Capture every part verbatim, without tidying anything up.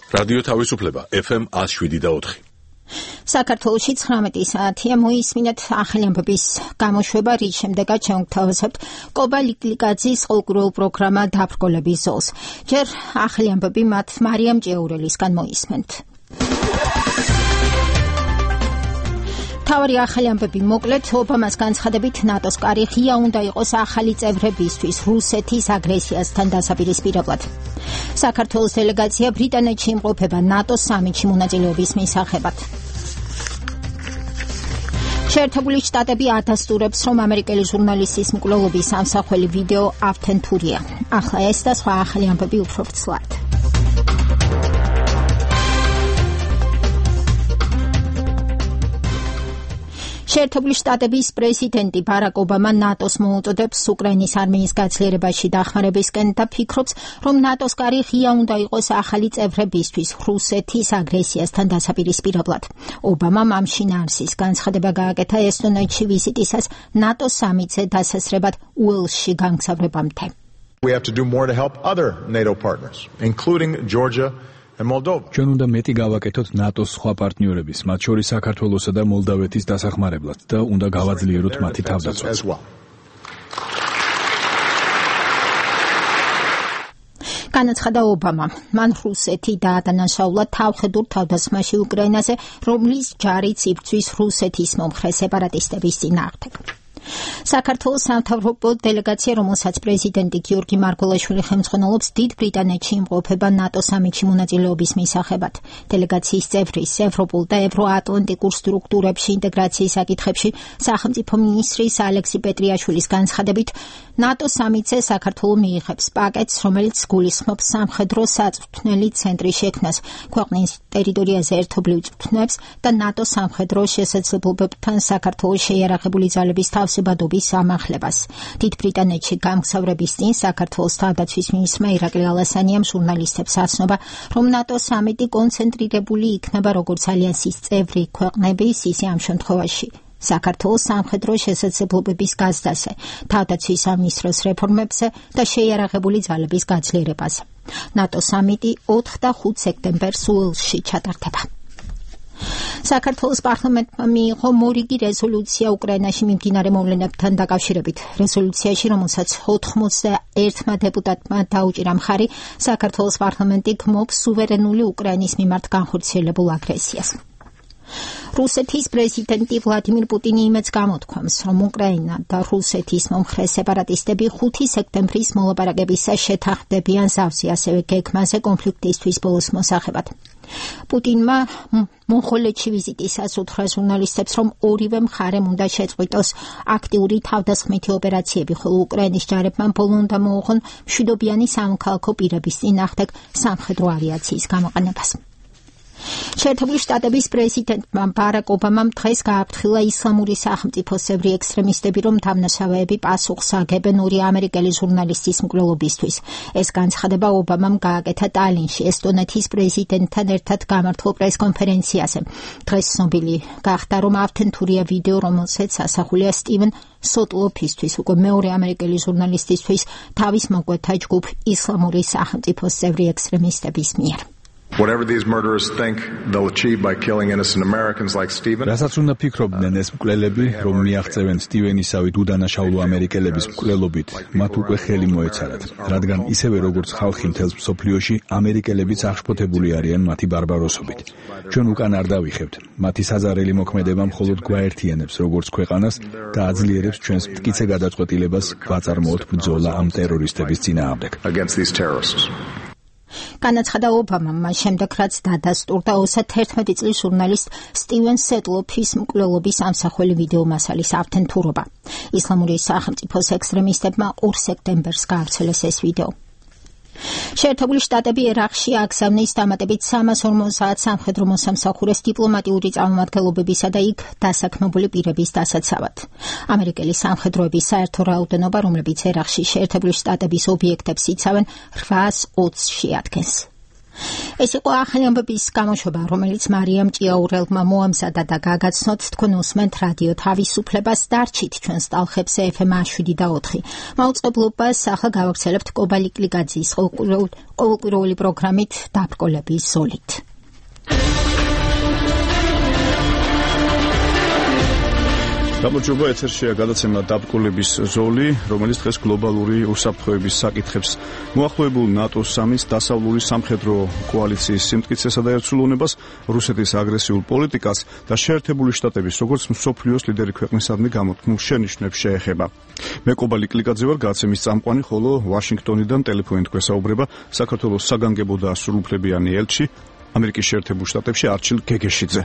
რადიო თავისუფლება ეფ ემ one oh seven და four. საქართველოში ცხრამეტი საათია მოისმინეთ ახალი ამბების გამოშვება, რის შემდეგაც შევთავაზებთ კობა ლიგლიგაძის ყოველკვირეულ პროგრამა დაბრკოლების ზოლს. ჯერ ახალი ამბები მათ მარიამ ჭეურელისგან მოისმენთ. თავი ახალი ამბები მოკლედ, ობამას განცხადებით ნატოს კარი ღია უნდა იყოს ახალი წევრებისთვის რუსეთის აგრესიასთან დასაპირისპირებლად. საქართველოს დელეგაცია ბრიტანეთში იმყოფება ნატოს სამიტში მონაწილეობის მისაღებად. შეერთებული შტატები ადასტურებს, რომ ამერიკელი ჟურნალისტის მკვლელობის ამსახველი ვიდეო ავთენტურია. ახლა ეს და სხვა ახალი ამბები უფრო ვრცლად. შეერთებული შტატების პრეზიდენტი ბარაკ ობამა ნატოს მოუწოდებს უკრაინის არმიის გაძლიერებაში დახმარებისკენ და ფიქრობს, რომ ნატოს კარი ღია უნდა იყოს ახალი წევრებისთვის რუსეთის აგრესიასთან დასაპირისპირებლად. ობამამ ამ შინაარსის განცხადება გააკეთა ესტონეთში ვიზიტისას ნატოს სამიტზე დასასრებად უელსში გამგზავრებამდე. We have to do more to help other NATO partners, including Georgia ჩვენ უნდა მეტი გავაკეთოთ ნატოს სხვა პარტნიორების, მათ შორის საქართველოსა და მოლდავეთის დასახმარებლად და უნდა გავაძლიეროთ მათი თავდაცვაც. განაცხადა ობამა, მან რუსეთი დაადანაშაულა თავხედურ თავდასხმაში უკრაინაზე, რომლის ჯარიც იბრძვის რუსეთის მომხრე სეპარატისტების წინააღმდეგ. საქართველოს სამთავრობო დელეგაცია, რომელსაც პრეზიდენტი გიორგი მარგველაშვილი ხელმძღვანელობს, დიდ ბრიტანეთში იმყოფება ნატოს სამიტში მონაწილეობის მისაღებად. დელეგაციის წევრის ევროპულ და ევროატლანტიკურ სტრუქტურებში ინტეგრაციის საკითხებში სახელმწიფო მინისტრის ალექსი პეტრიაშვილის განცხადებით, ნატოს სამიტზე საქართველო მიიღებს პაკეტს, რომელიც გულისხმობს სამხედრო საწვრთნელი ცენტრის შექმნას ქვეყნის ტერიტორიაზე ერთობლივ წვრთნებს და ნატოს სამხედრო შესაძლებლობებთან საქართველოს შეიარაღებული ძალების თავსებადობის ამახლებას. დიდ ბრიტანეთში გამგზავრების წინ საქართველოს თავდაცვის მინისტრმა ირაკლი ალასანიამ ჟურნალისტებს ასნობა, რომ ნატოს სამიტი კონცენტრირებული იქნება როგორც ალიანსის წევრი ქვეყნების, ისე ამ შემთხვევაში საქართველოს სამხედრო შესაძლებლობების გაზრდაზე, თავდაცვის სამინისტროს რეფორმებზე და შეიარაღებული ძალების გაძლიერებაზე. ნატოს სამიტი ოთხ და ხუთ სექტემბერს უელსში ჩატარდება. საქართველოს პარლამენტმა მიიღო მორიგი რეზოლუცია უკრაინაში მიმდინარე მოვლენებთან დაკავშირებით. რეზოლუციაში, რომელსაც ოცდაერთმა დეპუტატმა დაუჭირა მხარი, საქართველოს პარლამენტი გმობს სუვერენული უკრაინის მიმართ განხორციელებულ აგრესიას. რუსეთის პრეზიდენტი ვლადიმირ პუტინი იმედს გამოთქვამს, რომ უკრაინა და რუსეთის მომხრე სეპარატისტები ხუთი სექტემბრის მოლაპარაკებისას შეთანხმდებიან ზავზე, ასევე გეგმაზე კონფლიქტისთვის ბოლოს მოსაღებად. პუტინმა მონღოლეთში ვიზიტისას უთხრა ჟურნალისტებს, რომ ორივე მხარემ უნდა შეწყვიტოს აქტიური თავდასხმითი ოპერაციები, ხოლო უკრაინის ჯარებმა ბოლო უნდა მოუღონ მშვიდობიანი სამოქალაქო პირების წინააღმდეგ სამხედრო ავიაციის გამოყენებას. შეერთებული შტატების პრეზიდენტმა ბარაკ ობამამ დღეს გააფრთხილა ისლამური სახელმწიფოსებრი ექსტრემისტები, რომ დამნაშავეები პასუხს აგებენ ორი ამერიკელი ჟურნალისტის მკვლელობისთვის. ეს განცხადება ობამამ გააკეთა ტალინში ესტონეთის პრეზიდენტთან ერთად გამართულ პრესკონფერენციაზე. დღეს ცნობილი გახდა, რომ ავთენტურია ვიდეო, რომელზეც ასახულია სტივენ სოტლოფისთვის, უკვე მეორე ამერიკელი ჟურნალისტისთვის თავის მოკვეთა ჯგუფ ისლამური სახელმწიფოსებრი ექსტრემისტების მიერ. Whatever these murderers think they'll achieve by killing innocent Americans like Stephen. რასაც უნდა ფიქრობდნენ ეს მკვლელები, რომ მიაღწევენ სტივენისავით უდანაშაულო ამერიკელების მკვლელობით, მათ უკვე ხელი მოეცადათ, რადგან ისევე როგორც ხალხი მთელს მსოფლიოში, ამერიკელებიც აღშფოთებული არიან მათი ბარბაროსობით. ჩვენ უკან არ დავიხებთ. მათი საზარელი მოქმედება მხოლოდ გვაერთიანებს როგორც ქვეყანას და აძლიერებს ჩვენს მტკიცე გადაწყვეტილებას ვაწარმოოთ ბრძოლა ამ ტერორისტების წინააღმდეგ. Against these terrorists. განაცხადა ობამამ მას შემდეგ, რაც დადასტურდა ოცდაერთმეტი წლის ჟურნალისტ სტივენ სეტლოფის მკვლელობის ამსახველი ვიდეო მასალის ავთენტურობა. ისლამური სახელმწიფოს ექსტრემისტებმა ორ სექტემბერს გაავრცელეს ეს ვიდეო. შეერთებული შტატები ერაყში აგზავნის დამატებით სამას ორმოც საათ სამხედრო მოსამსახურეს დიპლომატიური წარმომადგენლობებისა და იქ დასაქმებული პირების დასაცავად. ამერიკელი სამხედროების საერთო რაოდენობა, რომლებიც ერაყში შეერთებული შტატების ობიექტებს იცავენ, რვაას ოცს შეადგენს. ეს იყო ახალამბების გამოშვება, რომელიც მარიამ ჭიაურელმა მოამზადა და გაგაცნოთ. თქვენ უსმენთ რადიო თავისუფლებას, დარჩით ჩვენს ტალღებზე ეფ ემ შვიდი და ოთხი. მაუწყებლობას ახლა გავაგრძელებთ კობალი კლიგაძის ყოველკვირეული პროგრამით დაბრკოლების ზოლით. გამარჯობა, ეთერშია გადაცემა დაბრკოლების ზოლი, რომელიც დღეს გლობალური უსაფრთხოების საკითხებს მოახლოებულ ნატოს სამის დასავლური სამხედრო კოალიციის სიმტკიცესა და ერთსრულოვნებას, რუსეთის აგრესიულ პოლიტიკას და შეერთებული შტატების როგორც მსოფლიოს ლიდერი ქვეყნისადმი გამოთქმულ შენიშვნებს შეეხება. მე კობალი კლიგაძე ვარ, გადაცემის წამყვანი, ხოლო ვაშინგტონიდან ტელეფონით გვესაუბრება საქართველოს საგანგებო და სრულუფლებიანი ელჩი ამერიკის შეერთებულ შტატებში არჩილ გეგეშიძე.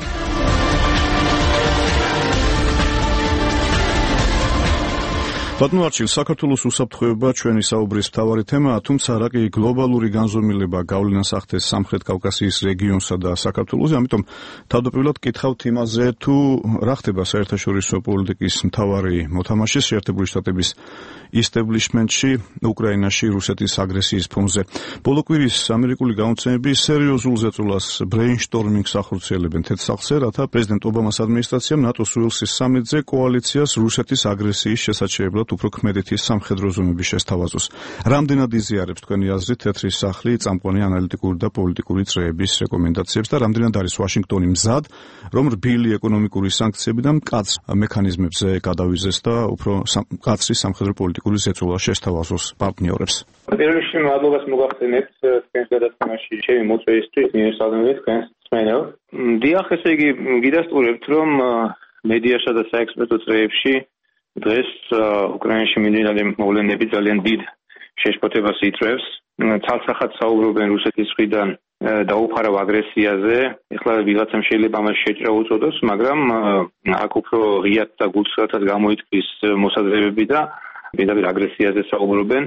ბატონო არჩილ, საქართველოს უსაფრთხოება ჩვენი საუბრის მთავარი თემაა, თუმცა რა კი გლობალური განზომილება გავლენას ახდენს სამხრეთ კავკასიის რეგიონსა და საქართველოზე, ამიტომ თავდაპირველად გკითხავთ იმაზე, თუ რა ხდება საერთაშორისო პოლიტიკის მთავარი მოთამაშის შეერთებული შტატების ისტებლიშმენტში უკრაინაში რუსეთის აგრესიის ფონზე. ბოლო კვირის ამერიკული გამოცემები სერიოზულ ზეწოლას ბრეინშტორმინგს ახორციელებენ თეთრ სახლზე, რათა პრეზიდენტ ობამას ადმინისტრაციამ ნატოს უელსის სამიტზე კოალიციას რუსეთის აგრესიის შესაჩერებლად უფრო ქმედითი სამხედრო ზომები შესთავაზოს. რამდენად იზიარებს თქვენი აზრით თეთრი სახლი წამყვანი ანალიტიკური და პოლიტიკური წრეების რეკომენდაციებს და რამდენად არის ვაშინგტონი მზად, რომ რბილი ეკონომიკური სანქციები და მკაცრ მექანიზმებზე გადავიზეს და უფრო მკაცრი სამხედრო პოლიტიკური ზეწოლა შესთავაზოს პარტნიორებს. პირველ რიგში მადლობას მოგახსენებთ თქვენს გადაცემაში ჩემი მოწვევისთვის, მიესალმებით თქვენს მსმენელს. დიახ, ესე იგი გიდასტურებთ, რომ მედიასა და საექსპერტო წრეებში დღეს უკრაინაში მიმდინარე მოვლენები ძალიან დიდ შეშფოთებას იწვევს. ცალსახად საუბრობენ რუსეთის მხრიდან დაუფარავ აგრესიაზე. ეხლა ვიღაცამ შეიძლება ამას შეჭრა უწოდოს, მაგრამ აქ უფრო ღიად და გულწრფელად გამოიწვის მოსაზრებები და პირდაპირ აგრესიაზე საუბრობენ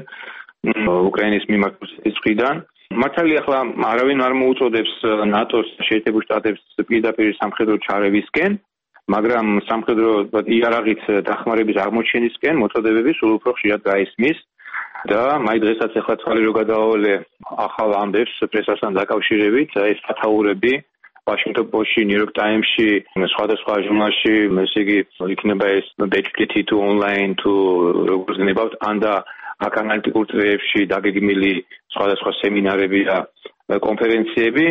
უკრაინის მიმართ რუსეთის მხრიდან. მართალია, ახლა არავინ არ მოუწოდებს ნატოს შეერთებულ შტატებს პირდაპირ სამხედრო ჩარევისკენ, მაგრამ სამხედრო იარაღით დახმარების აღმოჩენისკენ მოწოდებები სულ უფრო ხშირად გაისმის და მაი დღესაც ახლა თვალი რო გადაავალე ახალ ამბებს პრესასთან დაკავშირებით, ეს სათაურები Washington Post-ში, New York Times-ში, სხვადასხვა ჟურნალში, ესე იგი იქნება ეს dedicated to online to როგორც გნებავთ, ან და აქ ანალიტიკურ წრეებში დაგეგმილი სხვადასხვა სემინარები და კონფერენციები.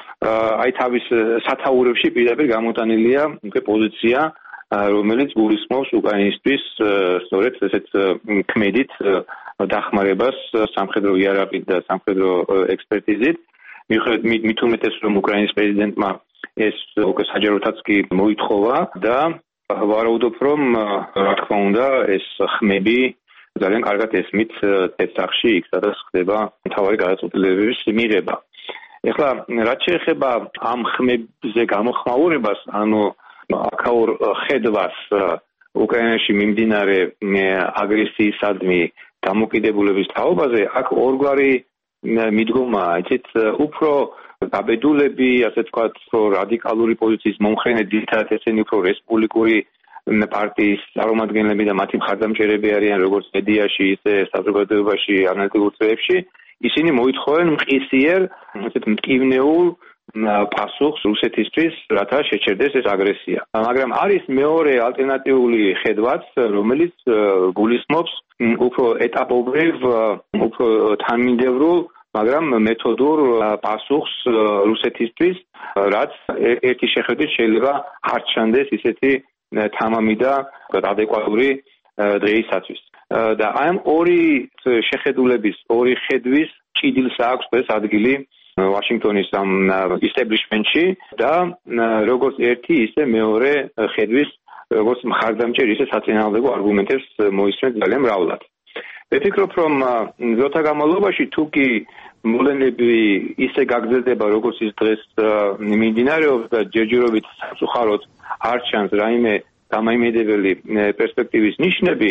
აი თავის სათაურებში პირდაპირ გამოტანილია უკვე პოზიცია, რომელიც გულისხმობს უკრაინისთვის სწორედ ესეთ ქმედით დახმარებას სამხედრო იარაღით და სამხედრო ექსპერტიზით. მიუხედავად მით უმეტეს, რომ უკრაინის პრეზიდენტმა ეს უკვე საჯაროთაც კი მოითხოვა და ვარაუდობ, რომ რა თქმა უნდა ეს ხმები ძალიან კარგად ესმით თეთრ სახლში, იქ სადაც ხდება მთავარი გადაწყვეტილებების მიღება. ეხლა რაც შეეხება ამ ხმებზე გამოხმაურებას, ანუ აქაურ ხედვას უკრაინაში მიმდინარე აგრესიისადმი დამოკიდებულების თაობაზე, აქ ორგვარი მიდგომაა, იცით, უფრო გაბედულები, ასე ვთქვათ, რადიკალური პოზიციის მომხრენი ძირითადად ესენი უფრო რესპუბლიკური პარტიის წარმომადგენლები და მათი მხარდამჭერები არიან როგორც მედიაში, ისე საზოგადოებაში, ანალიტიკურ წრეებში. ისინი მოითხოვენ მყისიერ, ესეთ მტკივნეულ პასუხს რუსეთისთვის, რათა შეჩერდეს ეს აგრესია. მაგრამ არის მეორე ალტერნატიული ხედვაც, რომელიც გულისხმობს უფრო ეტაპობრივ, უფრო თანმიმდევრულ, მაგრამ მეთოდურ პასუხს რუსეთისთვის, რაც ერთი შეხედვით შეიძლება არ ჩანდეს ისეთი თამამი და ადეკვატური დღეისათვის. და აი ამ ორი შეხედულების, ორი ხედვის ჭიდილს აქვს ეს ადგილი ვაშინგტონის ამ ისტებლიშმენტში და როგორც ერთი, ისე მეორე ხედვის, როგორც მხარდამჭერ, ისე საწინააღმდეგო არგუმენტებს მოისმენთ ძალიან მრავლად. ვფიქრობ, რომ დროთა განმავლობაში თუ კი მოვლენები ისე გაგრძელდება, როგორც ის დღეს მიმდინარეობს და ჯერჯერობით სამწუხაროდ არ ჩანს რაიმე დამაიმედებელი პერსპექტივის ნიშნები,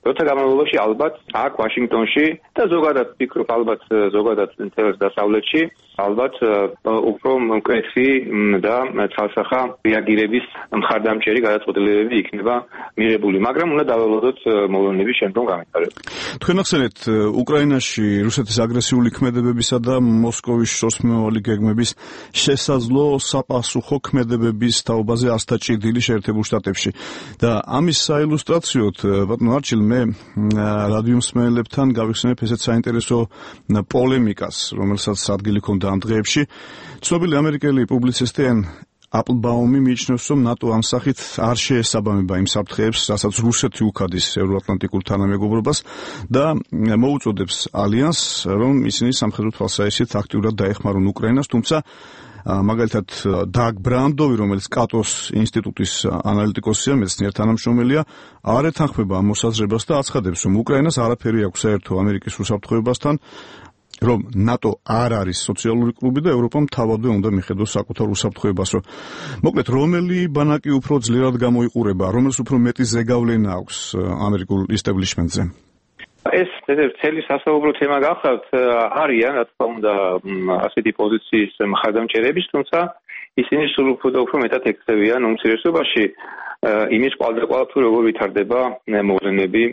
როცა განმავლობაში ალბათ აქ ვაშინგტონში და ზოგადად ვფიქრობ ალბათ ზოგადად მთელ დასავლეთში ალბათ უფრო მკვეთრი და ცალსახა რეაგირების მხარდამჭერი გადაწყვეტილებები იქნება მიღებული, მაგრამ უნდა დაველოდოთ მოვლენების შემდგომ განვითარება. თქვენ ახსენეთ უკრაინაში რუსეთის აგრესიული ქმედებებისა და მოსკოვის შორსმემავალი გეგმების შესაძლო საპასუხო ქმედებების თაობაზე ასთა ჭირდილი შეერთებულ შტატებში და ამის საილუსტრაციოდ ბატონო არჩილ მე რადიო მსმენელებთან გავიხსენებ ესეთ საინტერესო პოლემიკას, რომელსაც ადგილი ჰქონდა ამ დღეებში. ცნობილი ამერიკელი პუბლიცისტი აპლბაუმი მიიჩნევს, რომ ნატო ამ სახით არ შეესაბამება იმ საფრთხეებს, რასაც რუსეთი უქადის ევროატლანტიკურ თანამეგობრობას და მოუწოდებს ალიანსს, რომ ისინი სამხედრო თვალსაჩინით აქტიურად დაეხმარონ უკრაინას, თუმცა მაგალითად დაგ ბრანდოვი, რომელიც კატოს ინსტიტუტის ანალიტიკოსია, მეცნიერ თანამშრომელია, არ ეთანხმება ამ მოსაზრებას და აცხადებს, რომ უკრაინას არაფერი აქვს საერთო ამერიკის უსაფრთხოებასთან, რომ ნატო არ არის სოციალური კლუბი და ევროპამ თავადვე უნდა მიხედოს საკუთარ უსაფრთხოებას. მოკლედ, რომელი ბანაკი უფრო ძლიერად გამოიყურება, რომელს უფრო მეტი ზეგავლენა აქვს ამერიკულ ისტაბლიშმენტზე? ეს წელი სასაუბრო თემა გახლავთ, არიან, რა თქმა უნდა, ასეთი პოზიციის მხარდამჭერების, თუმცა ისინი სულ უფრო მეტად ექცევიან უმცირესობაში იმის კვალდაკვალ თუ როგორ ვითარდება მოვლენები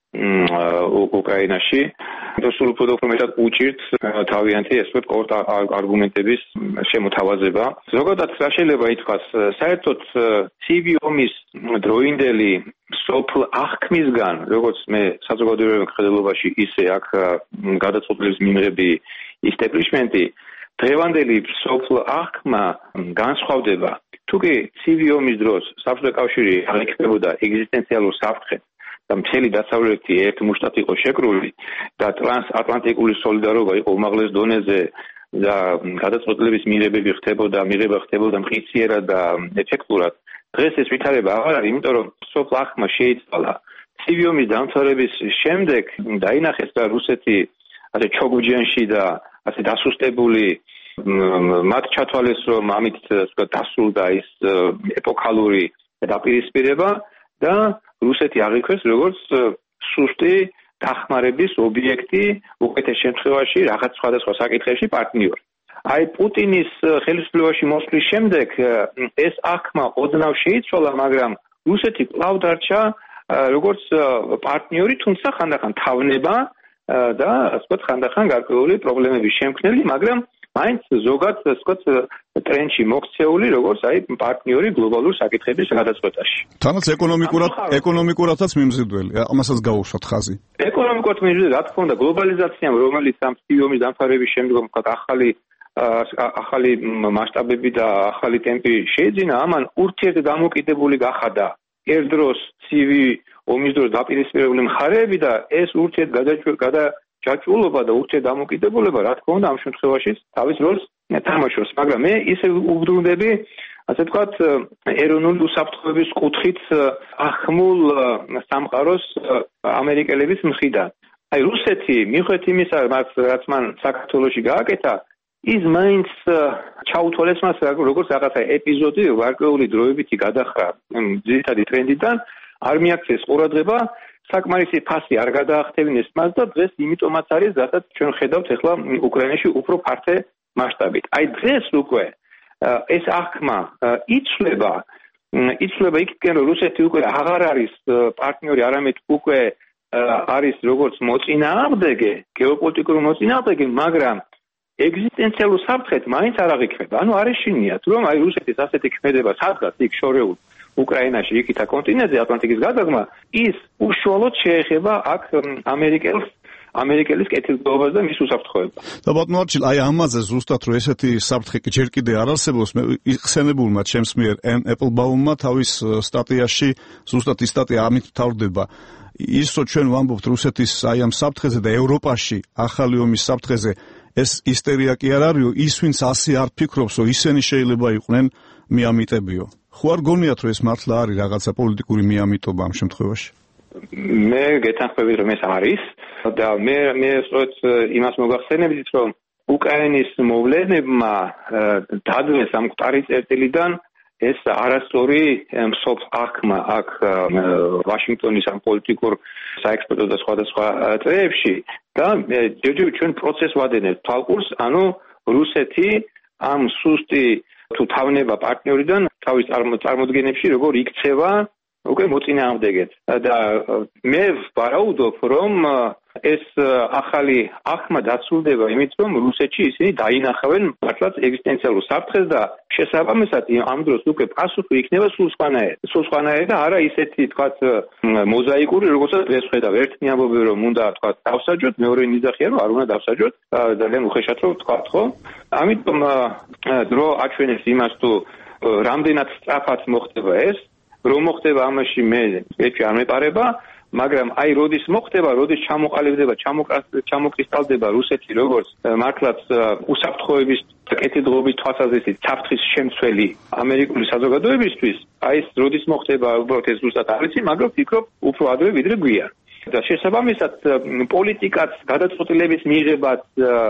უკრაინაში. სულ უფრო მეტად უჭირთ თავიანთი ეს ვთქვათ არგუმენტების შემოთავაზება. ზოგადად რა შეიძლება ითქვას, საერთოდ ცივი ომის დროინდელი სოფლ აღქმისგან, როგორც მე საზოგადოებრივ მხედველობაში, ისე აქ გადაწყვეტილების მიმღები ისტაბლიშმენტი, დღევანდელი სოფლ აღქმა განსხვავდება. თუკი ცივი ომის დროს საბჭოთა კავშირი არ იქნებოდა ეგზისტენციალურ საფრთხედ და მთელი დასავლეთი ერთ მუშტად იყო შეკრული და ტრანსატლანტიკური სოლიდარობა იყო უმაღლეს დონეზე და გადაწყვეტილების მიღებები ხდებოდა, მიღება ხდებოდა მყისიერად და ეფექტურად. დღეს ეს ვითარება აღარ არის, იმიტომ რომ სოფლ აღქმა შეიცვალა. ცივი ომის დამთავრების შემდეგ დაინახეს და რუსეთი ასე ჩოგუჯიანში და ასე დასუსტებული მათ ჩათვალეს, რომ ამით დასრულდა ის ეპოქალური დაპირისპირება და რუსეთი აღიქვეს როგორც სუსტი დახმარების ობიექტი, უკეთეს შემთხვევაში რაღაც სხვადასხვა საკითხებში პარტნიორი. აი პუტინის ხელისუფლებაში მოსვლის შემდეგ ეს აღქმა ოდნავ შეიცვალა, მაგრამ რუსეთი კვლავ დარჩა როგორც პარტნიორი, თუმცა ხანდახან თავნება და ასე ვთქვათ ხანდახან გარკვეული პრობლემების შემქმნელი, მაგრამ მაინც ზოგად ასე ვთქვათ ტრენდში მოქცეული, როგორც აი პარტნიორი გლობალურ საკითხების გადაწყვეტაში. თანაც ეკონომიკურად ეკონომიკურადაც მიმზიდველი, ამასაც გაუშვათ ხაზი. ეკონომიკურად მიმზიდველი, რა თქმა უნდა, გლობალიზაციამ, რომელიც ამ ცივი ომის დამთავრების შემდგომ ვთქვათ ახალი ახალი მასშტაბები და ახალი ტემპი შეეძინა, ამან ურთიერთდამოკიდებული გახადა ერთ დროს ცივი ომის დროს დაპირისპირებული მხარეები და ეს ურთიერთგადაჭრა ჯაჭვულობა და ურთიერთდამოკიდებულება, რა თქმა უნდა, ამ შემთხვევაში თავის როლს თამაშობს, მაგრამ მე ისე უბრუნდები, ასე ვთქვათ, ეროვნული უსაფრთხოების კუთხით ახმულ სამყაროს ამერიკელების მხრიდან. აი რუსეთი, მიუხედავად იმისა, რაც მან საქართველოში გააკეთა, ის მაინც ჩაუთვალეს მას როგორც რაღაცა ეპიზოდი, გარკვეული დროებითი გადახრა ძირითადი ტრენდიდან, არ მიაქცეს ყურადღება, საკმარისი ფასი არ გადაახტევინეს მას და დღეს იმიტომაც არის, რასაც ჩვენ ხედავთ ახლა უკრაინაში უფრო ფართე მასშტაბით. აი დღეს უკვე ეს აღქმა იცვლება, იცვლება იქითკენ, რომ რუსეთი უკვე აღარ არის პარტნიორი, არამედ უკვე არის როგორც მოწინააღმდეგე, გეოპოლიტიკური მოწინააღმდეგე, მაგრამ ეგზისტენციალურ საფრთხედ მაინც არ აღიქმება. ანუ არ ეშინიათ, რომ აი რუსეთის ასეთი ქმედება სადღაც იქ შორეულ უკრაინაში, იქითა კონტინენტზე, ატლანტიკის გადაგმა, ის უშუალოდ შეეხება აქ ამერიკელს, ამერიკელის კეთილდღეობას და მის უსაფრთხოებას. და ბატონო არჩილ, აი ამაზე ზუსტად რომ ესეთი საფრთხე ჯერ კიდე არ არსებობს, მე იხსენებულმა ჩემს მიერ ეპლბაუმმა თავის სტატიაში, ზუსტად ის სტატია ამით თავდება. ის რომ ჩვენ ვამბობთ რუსეთის აი ამ საფრთხეზე და ევროპაში ახალი ომის საფრთხეზე, ეს ისტერია კი არ არისო, ის ვინც ასე არ ფიქრობს, რომ ისინი შეიძლება იყვნენ მიამიტებიო. ხო არ გონიათ, რომ ეს მართლა არის რაღაცა პოლიტიკური მიამიტობა ამ შემთხვევაში? მე გეთანხმებით, რომ ეს არის და მე მე სწორედ იმას მოგახსენებდით, რომ უკრაინის მოვლენებმა დადვეს ამ მკვდარი წერტილიდან ეს არასწორი მსოფლ აღქმა აქ ვაშინგტონის ამ პოლიტიკურ საექსპორტო და სხვადასხვა წრეებში და ჯერჯერობით ჩვენ პროცესს ვადენებთ თვალყურს, ანუ რუსეთი ამ სუსტი თუ თავნება პარტნიორიდან თავის წარმოდგენებში როგორ იქცევა უკვე მოწინააღმდეგეთ და მე ვარაუდობ რომ ეს ახალი ახმა დაცულდება იმით რომ რუსეთში ისინი დაინახავენ მართლაც ეგზისტენციალურ საფრთხეს და შესაბამისად ამ დროს უკვე პასუხი იქნება სულ სხვანაირი სულ სხვანაირი და არა ისეთი თქვათ მოზაიკური როგორცაც დღეს ხედავ ერთნი ამბობენ რომ უნდა თქვათ დავსაჯოთ მეორე ნიძახია რომ არ უნდა დავსაჯოთ ძალიან უხეშად რომ თქვათ ხო ამიტომ დრო აჩვენებს იმას თუ რამდენად სწრაფად მოხდება ეს რომ მოხდება ამაში მე ეჭვი არ მეპარება მაგრამ აი როდის მოხდება როდის ჩამოყალიბდება ჩამოკრისტალდება რუსეთი როგორც მართლაც უსაფრთხოების კეთილდღეობის თვალსაზრისით საფრთხის შემცველი ამერიკული საზოგადოებისთვის აი ეს როდის მოხდება უბრალოდ ეს ზუსტად არ ვიცი მაგრამ ვფიქრობ უფრო ადრე ვიდრე გვიან და შესაბამისად პოლიტიკაც გადაწყვეტილების მიღებაც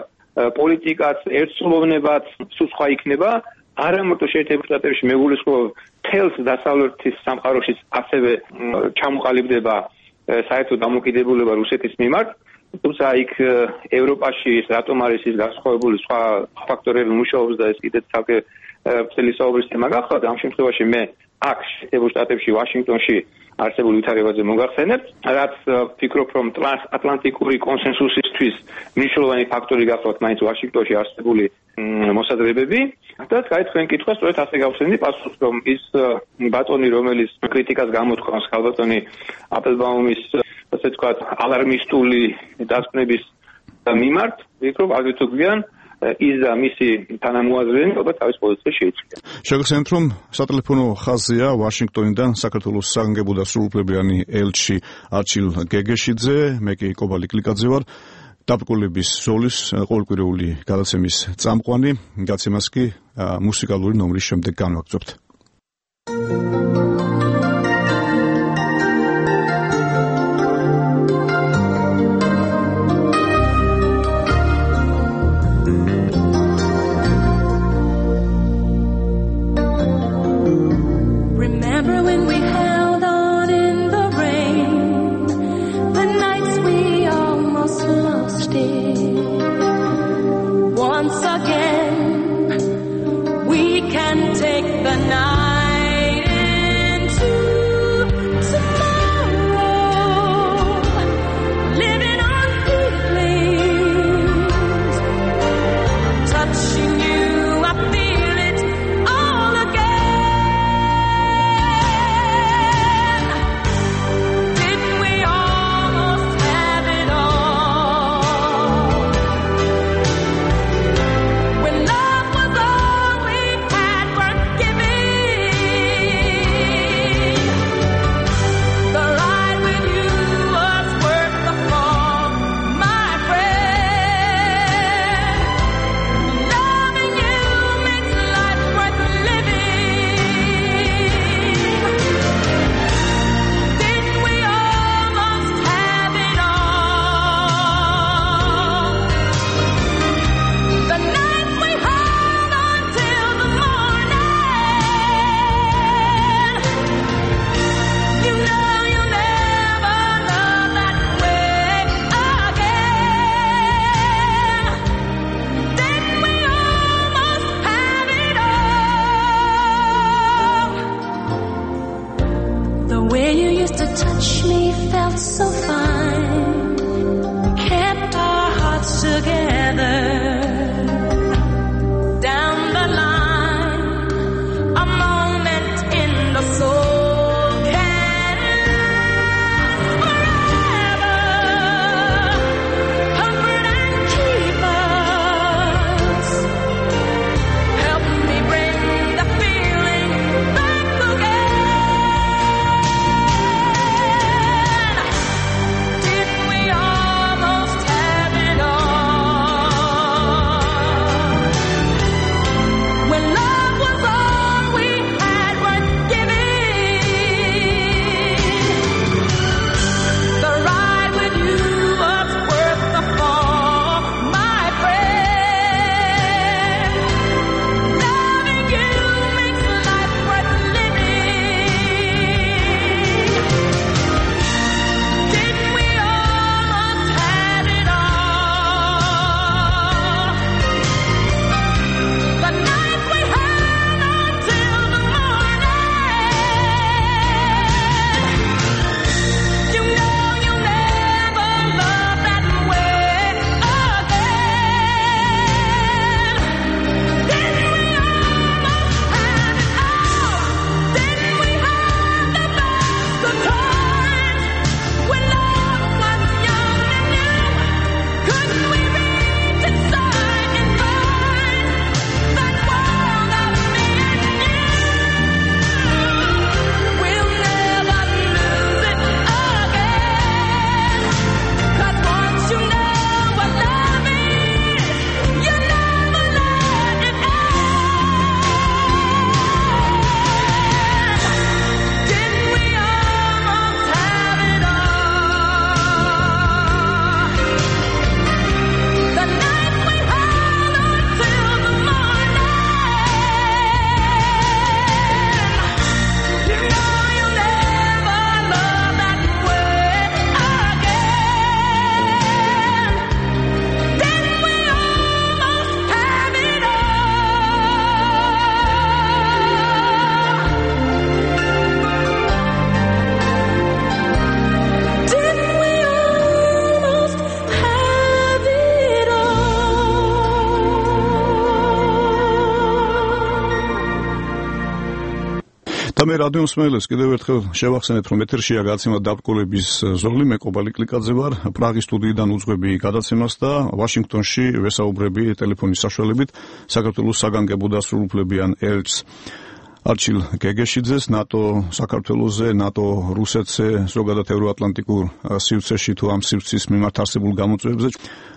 პოლიტიკაც ერთსულოვნებაც სულ სხვა იქნება არა მარტო შეერთებულ შტატებში მეგულისხმობ თელს დასავლეთის სამყაროშიც ასევე ჩამოყალიბდება საერთო დამოკიდებულება რუსეთის მიმართ თუმცა იქ ევროპაში რატომ არის ის განსხვავებული სხვა ფაქტორები მუშაობს და ეს კიდეც თავი წელი საუბრის თემა გახდა ამ შემთხვევაში მე აქ შეერთებულ შტატებში ვაშინგტონში არსებული ვითარებაზე მოგახსენებთ რაც ვფიქრობ რომ ტრანსატლანტიკური კონსენსუსისთვის მნიშვნელოვანი ფაქტორი გახლავთ მაინც ვაშინგტონში არსებული მოსაზრებები და თქვენ თქვენ კითხვა სწორედ ასე გავხსენდი პასუხს რომ ის ბატონი რომელიც კრიტიკას გამოთქვამს ხალბატონი აპელბაუმის ასე ვთქვათ ალარმისტული დასკვნების მიმართ ვფიქრობ აგრეთვე გვიან ის და მისი თანამოაზრეობა თავის პოზიციას შეიცვლია. შეგახსენებთ რომ სატელეფონო ხაზია ვაშინგტონიდან საქართველოს საგანგებო და სრულუფლებიანი ელჩი არჩილ გეგეშიძე, მე კი კობალი კლიკაძე ვარ. დაბრკოლების ზოლის ყოველკვირეული გადაცემის წამყვანი, გაცემას კი მუსიკალური ნომრის შემდეგ განვაგრძობთ. Once again, we can take the night. მე რადიო მსმენელებს კიდევ ერთხელ შევახსენეთ, რომ ეთერშია გადაცემა დაბრკოლების ზოღლი, მე კობალი კლიკაძე ვარ, პრაღის სტუდიიდან უძღვები გადაცემას და ვაშინგტონში ვესაუბრები ტელეფონის საშუალებით საქართველოს საგანგებო და სრულუფლებიან ელჩს არჩილ გეგეშიძეს, ნატო საქართველოზე, ნატო რუსეთზე, ზოგადად ევროატლანტიკურ სივრცეში თუ ამ სივრცის მიმართ არსებულ გამოწვევებზე.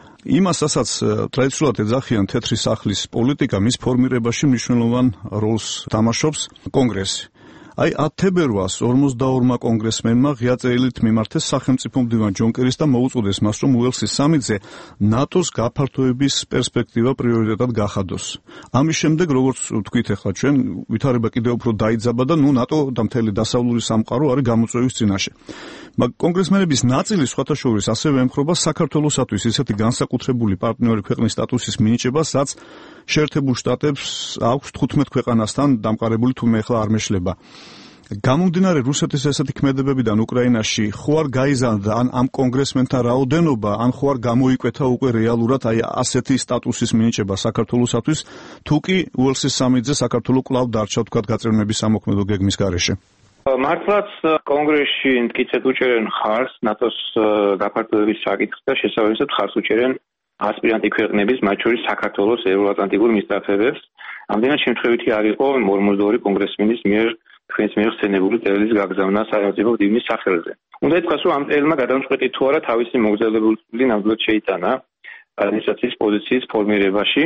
იმასაც ტრადიციულად ეძახიან თეთრი სახლის პოლიტიკა, მის ფორმირებაში მნიშვნელოვან როლს თამაშობს კონგრესი. აი ათ თებერვალს ორმოცდაორმა კონგრესმენმა ღია წერილით მიმართეს სახელმწიფო მდივან ჯონ კერის და მოუწოდეს მას, რომ უელსის სამიტზე ნატოს გაფართოების პერსპექტივა პრიორიტეტად გახადოს. ამის შემდეგ, როგორც თქვით ახლა ჩვენ, ვითარება კიდევ უფრო დაიძაბა და ნუ ნატო და მთელი დასავლური სამყარო არის გამოწვევის წინაშე. მაგრამ კონგრესმენების ნაწილი სხვათა შორის ასევე ემხრობა საქართველოსათვის ისეთი განსაკუთრებული პარტნიორი ქვეყნის სტატუსის მინიჭებას, რაც შეერთებულ შტატებს აქვს თხუთმეტ ქვეყანასთან დამყარებული, თუმე ახლა არ მეშლება. გამომდინარე რუსეთის ესეთი ქმედებებიდან უკრაინაში, ხო არ გაიზარდა ან ამ კონგრესმენთან რაოდენობა, ან ხო არ გამოიკვეთა უკვე რეალურად აი ასეთი სტატუსის მინიჭება საქართველოსათვის, თუ კი უელსის სამიტზე საქართველოს კვლავ დარჩა თქვათ გაწევრიანების სამოქმედო გეგმის გარეშე. მართლაც კონგრესში მტკიცედ უჭერენ ხარს ნატოს გაფართოების საკითხს და შესაბამისად ხარს უჭერენ ასპირანტი ქვეყნების, მათ შორის საქართველოს ევროატლანტიკურ მისწრაფებებს. ამდენად შემთხვევითი არ იყო ორმოცდაორი კონგრესმენის მიერ თქვენს მიერ ხსენებული წერილის გაგზავნა სახელმწიფო მდივნის სახელზე. უნდა ითქვას, რომ ამ წერილმა გადამწყვეტი თუ არა თავისი მოგზაურებული ნამდვილად შეიტანა ადმინისტრაციის პოზიციის ფორმირებაში.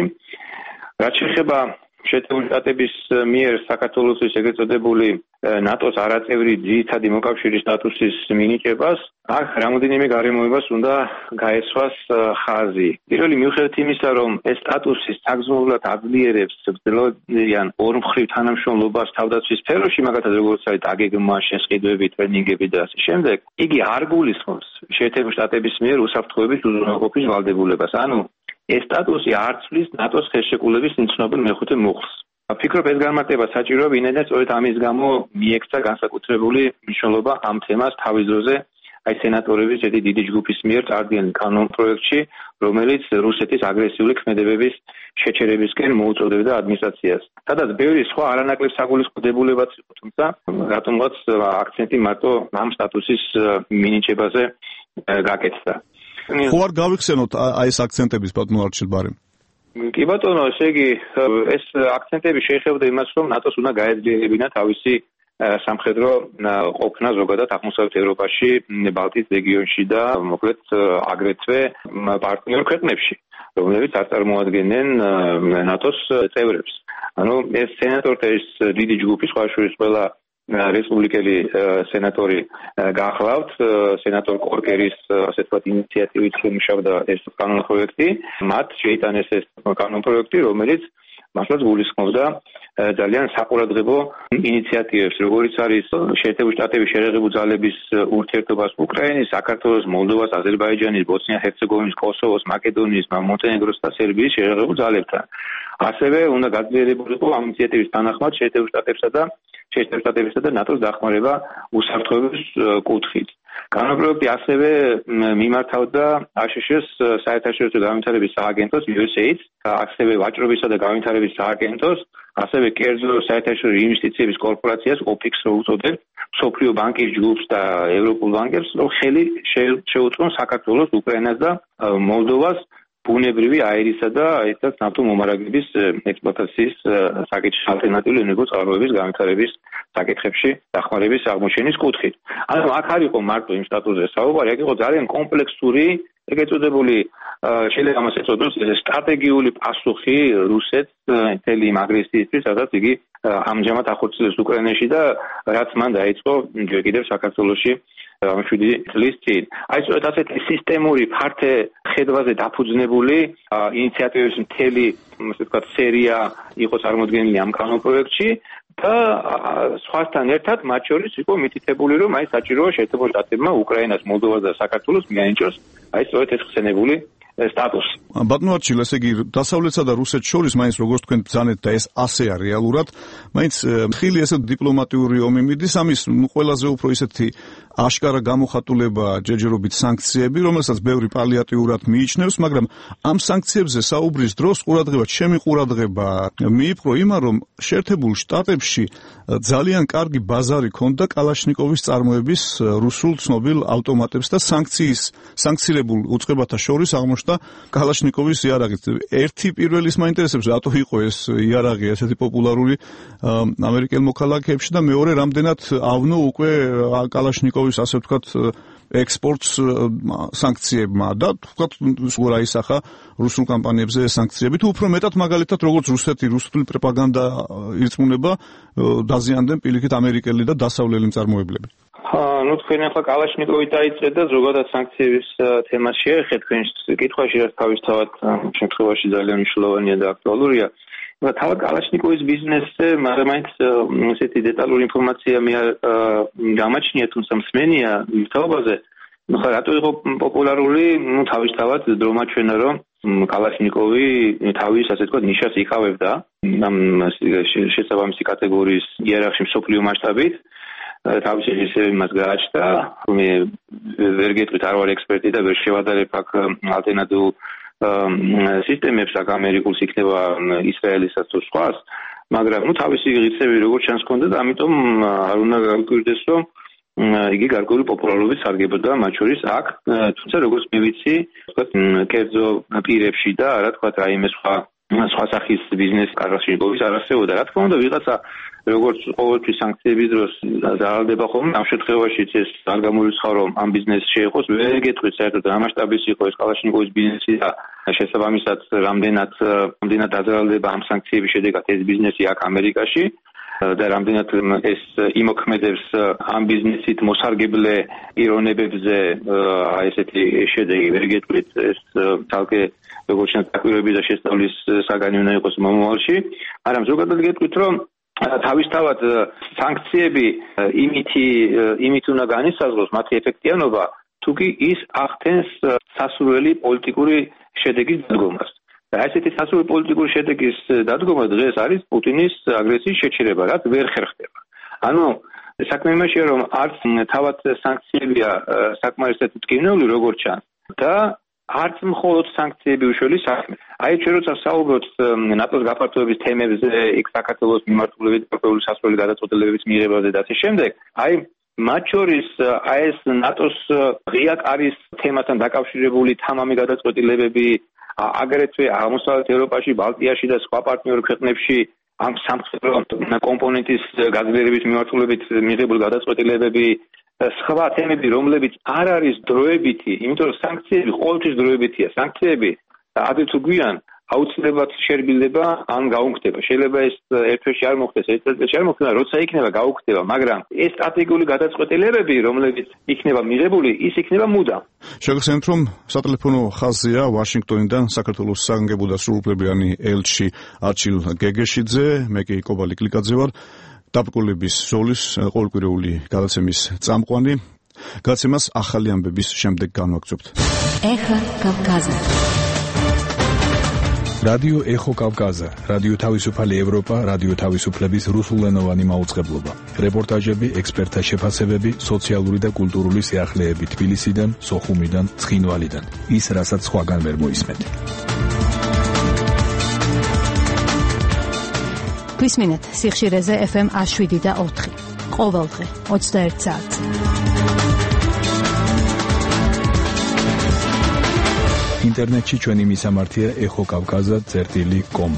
რაც შეეხება შეერთებული შტატების მიერ საქართველოსთვის ეგრეთ წოდებული ნატოს არაწევრი ძირითადი მოკავშირის სტატუსის მინიჭებას, აქ რამოდენიმე გარემოებას უნდა გაესვას ხაზი. პირველი მიუხედავად იმისა, რომ ეს სტატუსი საგრძნობლად აძლიერებს გრძელვადიან ორმხრივ თანამშრომლობას თავდაცვის სფეროში, მაგალითად როგორც არის დაგეგმვა, შესყიდვები, ტრენინგები და ასე შემდეგ, იგი არ გულისხმობს შეერთებული შტატების მიერ უსაფრთხოების უზრუნველყოფის ვალდებულებას. ანუ ეს სტატუსი არ ცვლის ნატოს ხელშეკრულების ნიშნობილ მეხუთე მუხლს. ვფიქრობ, ეს განმარტება საჭიროა, ვინაიდან სწორედ ამის გამო მიექცა განსაკუთრებული მნიშვნელობა ამ თემას თავის დროზე აი სენატორების ერთი დიდი ჯგუფის მიერ წარდგენილ კანონპროექტში, რომელიც რუსეთის აგრესიული ქმედებების შეჩერებისკენ მოუწოდებდა ადმინისტრაციას. სადაც ბევრი სხვა არანაკლებ საგულისხმდებულებაც იყო, თუმცა რატომღაც აქცენტი მარტო ამ სტატუსის მინიჭებაზე გაკეთდა. ხო არ გავიხსენოთ აი ეს აქცენტების ბატონო არჩილ ბარემ? კი ბატონო, ესე იგი ეს აქცენტები შეეხებოდა იმას, რომ ნატოს უნდა გაეძლიერებინა თავისი სამხედრო ყოფნა ზოგადად აღმოსავლეთ ევროპაში, ბალტიის რეგიონში და მოკლედ აგრეთვე პარტნიორ ქვეყნებში, რომლებიც არ წარმოადგენენ ნატოს წევრებს. ანუ ეს სენატორთა ეს დიდი ჯგუფი, სხვა შორის ყველა რესპუბლიკელი სენატორი გახლავთ, სენატორ კორკერის ასე ვთქვათ ინიციატივით შემუშავდა ეს კანონპროექტი, მათ შეიტანეს ეს კანონპროექტი, რომელიც მართლაც გულისხმობდა ძალიან საყურადღებო ინიციატივებს, როგორიც არის შეერთებული შტატების შეერთებული ძალების ურთიერთობას უკრაინის, საქართველოს, მოლდოვას, აზერბაიჯანის, ბოსნია-ჰერცეგოვინის, კოსოვოს, მაკედონიის, მონტენეგროს და სერბიის შეერთებულ ძალებთან. ასევე უნდა გაძლიერებულიყო ამ ინიციატივის თანახმად შეერთებული შტატებსა და შეერთებული შტატებისა და ნატოს დახმარება უსაფრთხოების კუთხით. კანონპროექტი ასევე მიმართავდა აშშ-ს საერთაშორისო განვითარების სააგენტოს იუ ეს ეიდს, ასევე ვაჭრობისა და განვითარების სააგენტოს, ასევე კერძო საერთაშორისო ინვესტიციების კორპორაციას ოფიქს რო უწოდებთ, მსოფლიო ბანკის ჯგუფს და ევროპულ ბანკებს, რომ ხელი შეუწყონ საქართველოს, უკრაინას და მოლდოვას ბუნებრივი აირისა და ერთად ნავთო მომარაგების ექსპლუატაციის საკითხში ალტერნატიული ენერგოწყაროების განვითარების საკითხებში დახმარების აღმოჩენის კუთხით. ანუ აქ არ იყო მარტო იმ სტატუსზე საუბარი, აქ იყო ძალიან კომპლექსური, ეგრეთ წოდებული შეიძლება ამას ეწოდოს სტრატეგიული პასუხი რუსეთს მთელი იმ აგრესიისთვის, სადაც იგი ამჟამად ახორციელებს უკრაინაში და რაც მან დაიწყო ჯერ კიდევ საქართველოში ამ შვიდი წლის წინ. აი სწორედ ასეთი სისტემური ფართე ხედვაზე დაფუძნებული ინიციატივების მთელი, ასე ვთქვათ, სერია იყო წარმოდგენილი ამ კანონპროექტში და სხვასთან ერთად მათ შორის იყო მითითებული, რომ აი საჭიროა შეერთებულ შტატებმა უკრაინას, მოლდოვას და საქართველოს მიანიჭოს აი სწორედ ეს ხსენებული სტატუსი. ბატონო არჩილ, ესე იგი დასავლეთსა და რუსეთს შორის მაინც როგორც თქვენ ბრძანეთ და ეს ასეა რეალურად, მაინც ხილი ესე დიპლომატიური ომი მიდის, ამის ყველაზე უფრო ისეთი აშკარა გამოხატულება ჯერჯერობით სანქციები, რომელსაც ბევრი პალიატიურად მიიჩნევს, მაგრამ ამ სანქციებზე საუბრის დროს ყურადღება, ჩემი ყურადღება მიიპყრო იმან, რომ შეერთებულ შტატებში ძალიან კარგი ბაზარი ქონდა კალაშნიკოვის წარმოების რუსულ ცნობილ ავტომატებს და სანქციის სანქცირებულ უწყებათა შორის აღმოჩნდა კალაშნიკოვის იარაღიც. ერთი პირველის მაინტერესებს, რატო იყო ეს იარაღი ესეთი პოპულარული ამერიკელ მოქალაქეებში და მეორე, რამდენად ავნო უკვე კალაშნიკოვის, ასე ვთქვათ, ექსპორტს სანქციებმა და ვთქვათ, სულ აისახა რუსულ კომპანიებზე სანქციები, თუ უფრო მეტად მაგალითად როგორც რუსეთი, რუსული პროპაგანდა ირწმუნება, დაზიანდნენ პირიქით ამერიკელი და დასავლელი მწარმოებლები. ну თქვენ ახლა კალაშნიკოვი დაიწყეთ და ზოგადად სანქციების თემას შეეხეთ თქვენ კითხვაში, რაც თავისთავად შემთხვევაში ძალიან მნიშვნელოვანია და აქტუალურია. თავად კალაშნიკოვის ბიზნესზე მაინც ესეთი დეტალური ინფორმაცია მე გამაჩნია, თუმცა მსმენია თაობაზე. ну ხა რატო იყო პოპულარული? ну თავისთავად დრომაჩვენა, რომ კალაშნიკოვი თავის, ასე ვთქვათ, ნიშას იკავებდა ამ შესაბამისი კატეგორიის იერარქიაში მსოფლიო მასშტაბით. თავის შესაძლებელი იმას გააჩნდა, მე ვერ გეტყვით, არ ვარ ექსპერტი და ვერ შევადარებ აქ ალტერნატიულ სისტემებს, აქ ამერიკულს იქნება ისრაელისაც თუ სხვას, მაგრამ ну თავისი ღირსები როგორც ჩანს ქონდა და ამიტომ არ უნდა გავიკვირდეს, რომ იგი გარკვეული პოპულარობით სარგებლობდა მათ შორის აქ, თუმცა როგორც მე ვიცი, ვთქვათ, კერძო პირებში და რა თქვა, რაიმე სხვა სხვა სახის ბიზნეს კალაშნიკოვის არ არსებობდა. რა თქმა უნდა, ვიღაცა როგორც ყოველთვის სანქციების დროს დაალდება ხოლმე, ამ შემთხვევაშიც ეს არ გამორიცხავ, რომ ამ ბიზნესს შეეხოს, ვერ გეტყვით საერთოდ რა მასშტაბის იყო ეს კალაშნიკოვის ბიზნესი და შესაბამისად რამდენად რამდენად დაზარალდება ამ სანქციების შედეგად ეს ბიზნესი აქ ამერიკაში და რამდენად ეს იმოქმედებს ამ ბიზნესით მოსარგებლე პიროვნებებზე ესეთი შედეგი. ვერ გეტყვით, ეს თალკე როგორც შეთანხმებები და შესწავლის საგანი უნდა იყოს მომავალში, მაგრამ ზოგადად გეტყვით, რომ თავისთავად სანქციები იმითი იმით უნდა განისაზღვროს მათი ეფექტიანობა, თუ კი ის ახდენს სასურველი პოლიტიკური შედეგის დადგომას. და ესეთი სასურველი პოლიტიკური შედეგის დადგომა დღეს არის პუტინის აგრესიის შეჩერება, რაც ვერ ხერხდება. ანუ საქმე იმაშია, რომ არც თავად სანქციებია საკმარისად მტკივნეული, როგორც ჩანს, და არც მხოლოდ სანქციები უშუალო საქმე. აი ჩვენ როცა საუბრობთ ნატოს გაფართოების თემებზე, იქ საქართველოს მიმართულებით გარკვეული სასურველი გადაწყვეტილებების მიღებაზე და ასე შემდეგ, აი მათ შორის აი ეს ნატოს ღია კარის თემასთან დაკავშირებული თამამი გადაწყვეტილებები, აგრეთვე აღმოსავლეთ ევროპაში, ბალტიაში და სხვა პარტნიორ ქვეყნებში ამ სამხედრო კომპონენტის გაძლიერების მიმართულებით მიღებული გადაწყვეტილებები, სხვა თემები, რომლებიც არ არის დროებითი, იმიტომ რომ სანქციები ყოველთვის დროებითია. სანქციები ადრე თუ გვიან აუცილებლად შერბილდება ან გაუქმდება. შეიძლება ეს ერთ თვეში არ მოხდეს, ერთ წელში არ მოხდება, როცა იქნება გაუქმდება, მაგრამ ეს სტრატეგიული გადაწყვეტილებები, რომლებიც იქნება მიღებული, ის იქნება მუდამ. შეგახსენებთ, რომ სატელეფონო ხაზია ვაშინგტონიდან საქართველოს საგანგებო და სრულუფლებიანი ელჩი არჩილ გეგეშიძე, მე კი კობალი კლიკაძე ვარ. დაბრკოლების ზოლის ყოველკვირეული გადაცემის წამყვანი. გადაცემას ახალი ამბების შემდეგ განვაგრძობთ. ეხა კავკაზა. რადიო ეხო კავკაზა, რადიო თავისუფალი ევროპა, რადიო თავისუფლების რუსულენოვანი მაუწყებლობა. რეპორტაჟები, ექსპერტთა შეფასებები, სოციალური და კულტურული სიახლეები თბილისიდან, სოხუმიდან, ცხინვალიდან. ის, რასაც სხვაგან ვერ მოისმენთ. გვისმინეთ სიხშირეზე ეფ ემ ას შვიდი და ოთხი. ყოველდღე ოცდაერთ საათზე. ინტერნეტში ჩვენი მისამართია ეხო კავკაზა წერტილი კომ.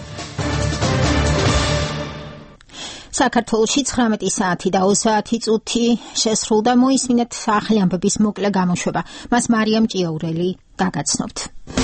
საქართველოში ცხრამეტი საათი და ოცდაათი წუთი შესრულდა. მოისმინეთ ახალი ამბების მოკლე გამოშვება. მას მარიამ ჭიაურელი გაგაცნობთ.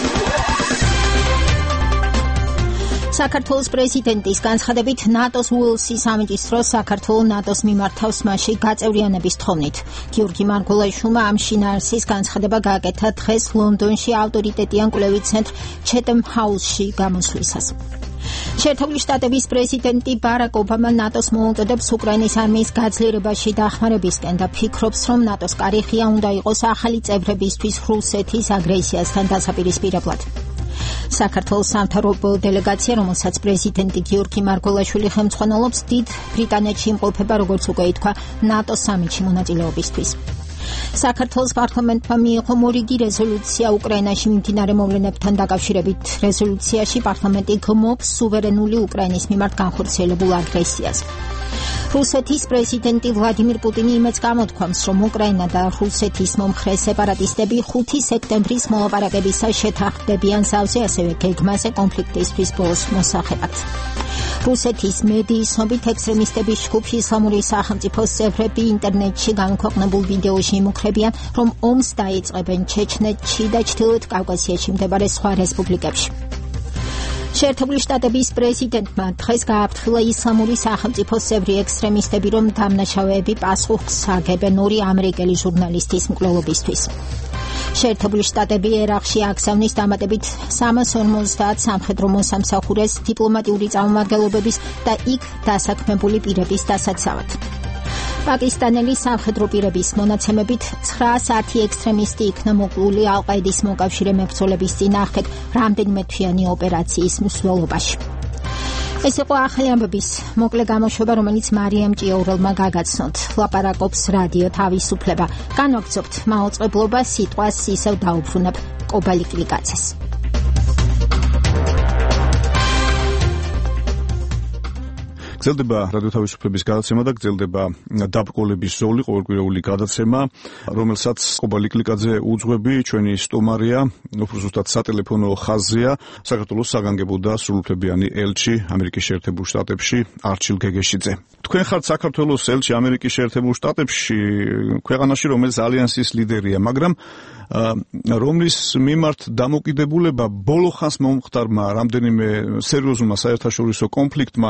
საქართველოს პრეზიდენტის განცხადებით ნატოს უელსის სამიტის დროს საქართველოს ნატოს მიმართავს მასში გაწევრიანების თხოვნით. გიორგი მარგველაშვილმა ამ შინაარსის განცხადება გააკეთა დღეს ლონდონში ავტორიტეტიან კვლევით ცენტრ ჩეთემ ჰაუსში გამოსვლისას. შეერთებული შტატების პრეზიდენტი ბარაკ ობამა ნატოს მოუწოდებს უკრაინის არმიის გაძლიერებაში დახმარებისკენ და ფიქრობს, რომ ნატოს კარი ღია უნდა იყოს ახალი წევრებისთვის რუსეთის აგრესიასთან დასაპირისპირებლად. საქართველოს სამთავრობო დელეგაცია, რომელსაც პრეზიდენტი გიორგი მარგველაშვილი ხელმძღვანელობს, დიდ ბრიტანეთში იმყოფება, როგორც უკვე ითქვა, ნატოს სამიტში მონაწილეობისთვის. საქართველოს პარლამენტმა მიიღო მორიგი რეზოლუცია უკრაინაში მიმდინარე მოვლენებთან დაკავშირებით. რეზოლუციაში პარლამენტი გმობს სუვერენული უკრაინის მიმართ განხორციელებულ აგრესიას. რუსეთის პრეზიდენტი ვლადიმირ პუტინი იმეც გამოთქვამს, რომ უკრაინა და რუსეთის მომხრე სეპარატისტები ხუთი სექტემბრის მოლაპარაკებისას შეთანხმდებიან ზავზე, ასევე გეგმაზე კონფლიქტისთვის ბოლოს მოსახებად. რუსეთის მედიის ცნობით ექსტრემისტების ჯგუფი ისლამური სახელმწიფოს წევრები ინტერნეტში გამოქვეყნებულ ვიდეოში იმუქრებიან, რომ ომს დაიწყებენ ჩეჩნეთში და ჩრდილოეთ კავკასიაში მდებარე სხვა რესპუბლიკებში. შეერთებული შტატების პრეზიდენტმა დღეს გააფრთხილა ისლამური სახელმწიფოს წევრი ექსტრემისტები, რომ დამნაშავეები პასუხს აგებენ ორი ამერიკელი ჟურნალისტის მკვლელობისთვის. შეერთებული შტატები ერაყში აგზავნის დამატებით სამას ორმოცდაათ სამხედრო მოსამსახურეს დიპლომატიური წარმომადგენლობების და იქ დასაქმებული პირების დასაცავად. პაკისტანელი სამხედრო პირების მონაცემებით ცხრაასი ექსტრემისტი იქნა მოკლული ალ-ყაიდის მოკავშირე მებრძოლების წინააღმდეგ რამდენიმე თვიანი ოპერაციის მსვლელობაში. ეს იყო ახალი ამბების მოკლე გამოშვება, რომელიც მარიამ ჭიაურელმა გაგაცნოთ. ლაპარაკობს რადიო თავისუფლება. განვაგრძობთ მაუწყებლობა სიტყვას ისევ დაუბრუნებ კობალი კლიკაცეს. გრძელდება რადიო თავისუფლების გადაცემა და გრძელდება დაბრკოლების ზოლი, ყოველკვირეული გადაცემა, რომელსაც კობალი კლიკაძე უძღვები, ჩვენი სტუმარია, უფრო ზუსტად სატელეფონო ხაზია, საქართველოს საგანგებო და სრულუფლებიანი ელჩი ამერიკის შეერთებულ შტატებში არჩილ გეგეშიძე. თქვენ ხართ საქართველოს ელჩი ამერიკის შეერთებულ შტატებში, ქვეყანაში, რომელიც ალიანსის ლიდერია, მაგრამ რომლის მიმართ დამოკიდებულება ბოლო ხანს მომხდარმა რამდენიმე სერიოზულმა საერთაშორისო კონფლიქტმა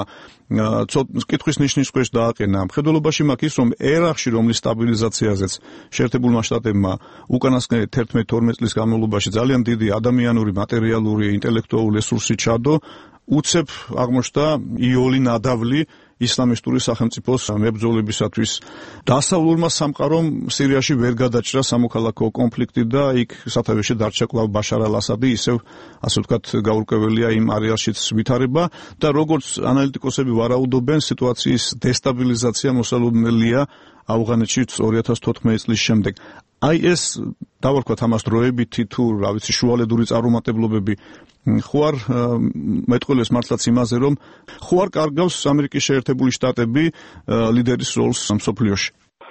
კითხვის ნიშნის ქვეშ დააყენა. მხედველობაში მაქვს ის, რომ ერაყში, რომლის სტაბილიზაციაზეც შეერთებულმა შტატებმა უკანასკნელი თერთმეტ თორმეტ წლის განმავლობაში ძალიან დიდი ადამიანური, მატერიალური, ინტელექტუალური რესურსი ჩადო, უცებ აღმოჩნდა იოლი ნადავლი ისლამისტური სახელმწიფოს მებრძოლებისათვის. დასავლურმა სამყარომ სირიაში ვერ გადაჭრა სამოქალაქო კონფლიქტი და იქ სათავეში დარჩა კვლავ ბაშარ ალ-ასადი, ისევ ასე ვთქვათ გაურკვეველია იმ არეალშიც ვითარება და როგორც ანალიტიკოსები ვარაუდობენ, სიტუაციის დესტაბილიზაცია მოსალოდნელია ავღანეთში ორი ათას თოთხმეტი წლის შემდეგ. აი ეს დავარქვათ ამას დროებითი თუ რა ვიცი შუალედური წარუმატებლობები ხო არ მეტყველებს მართლაც იმაზე, რომ ხო არ კარგავს ამერიკის შეერთებული შტატები ლიდერის როლს მსოფლიოში?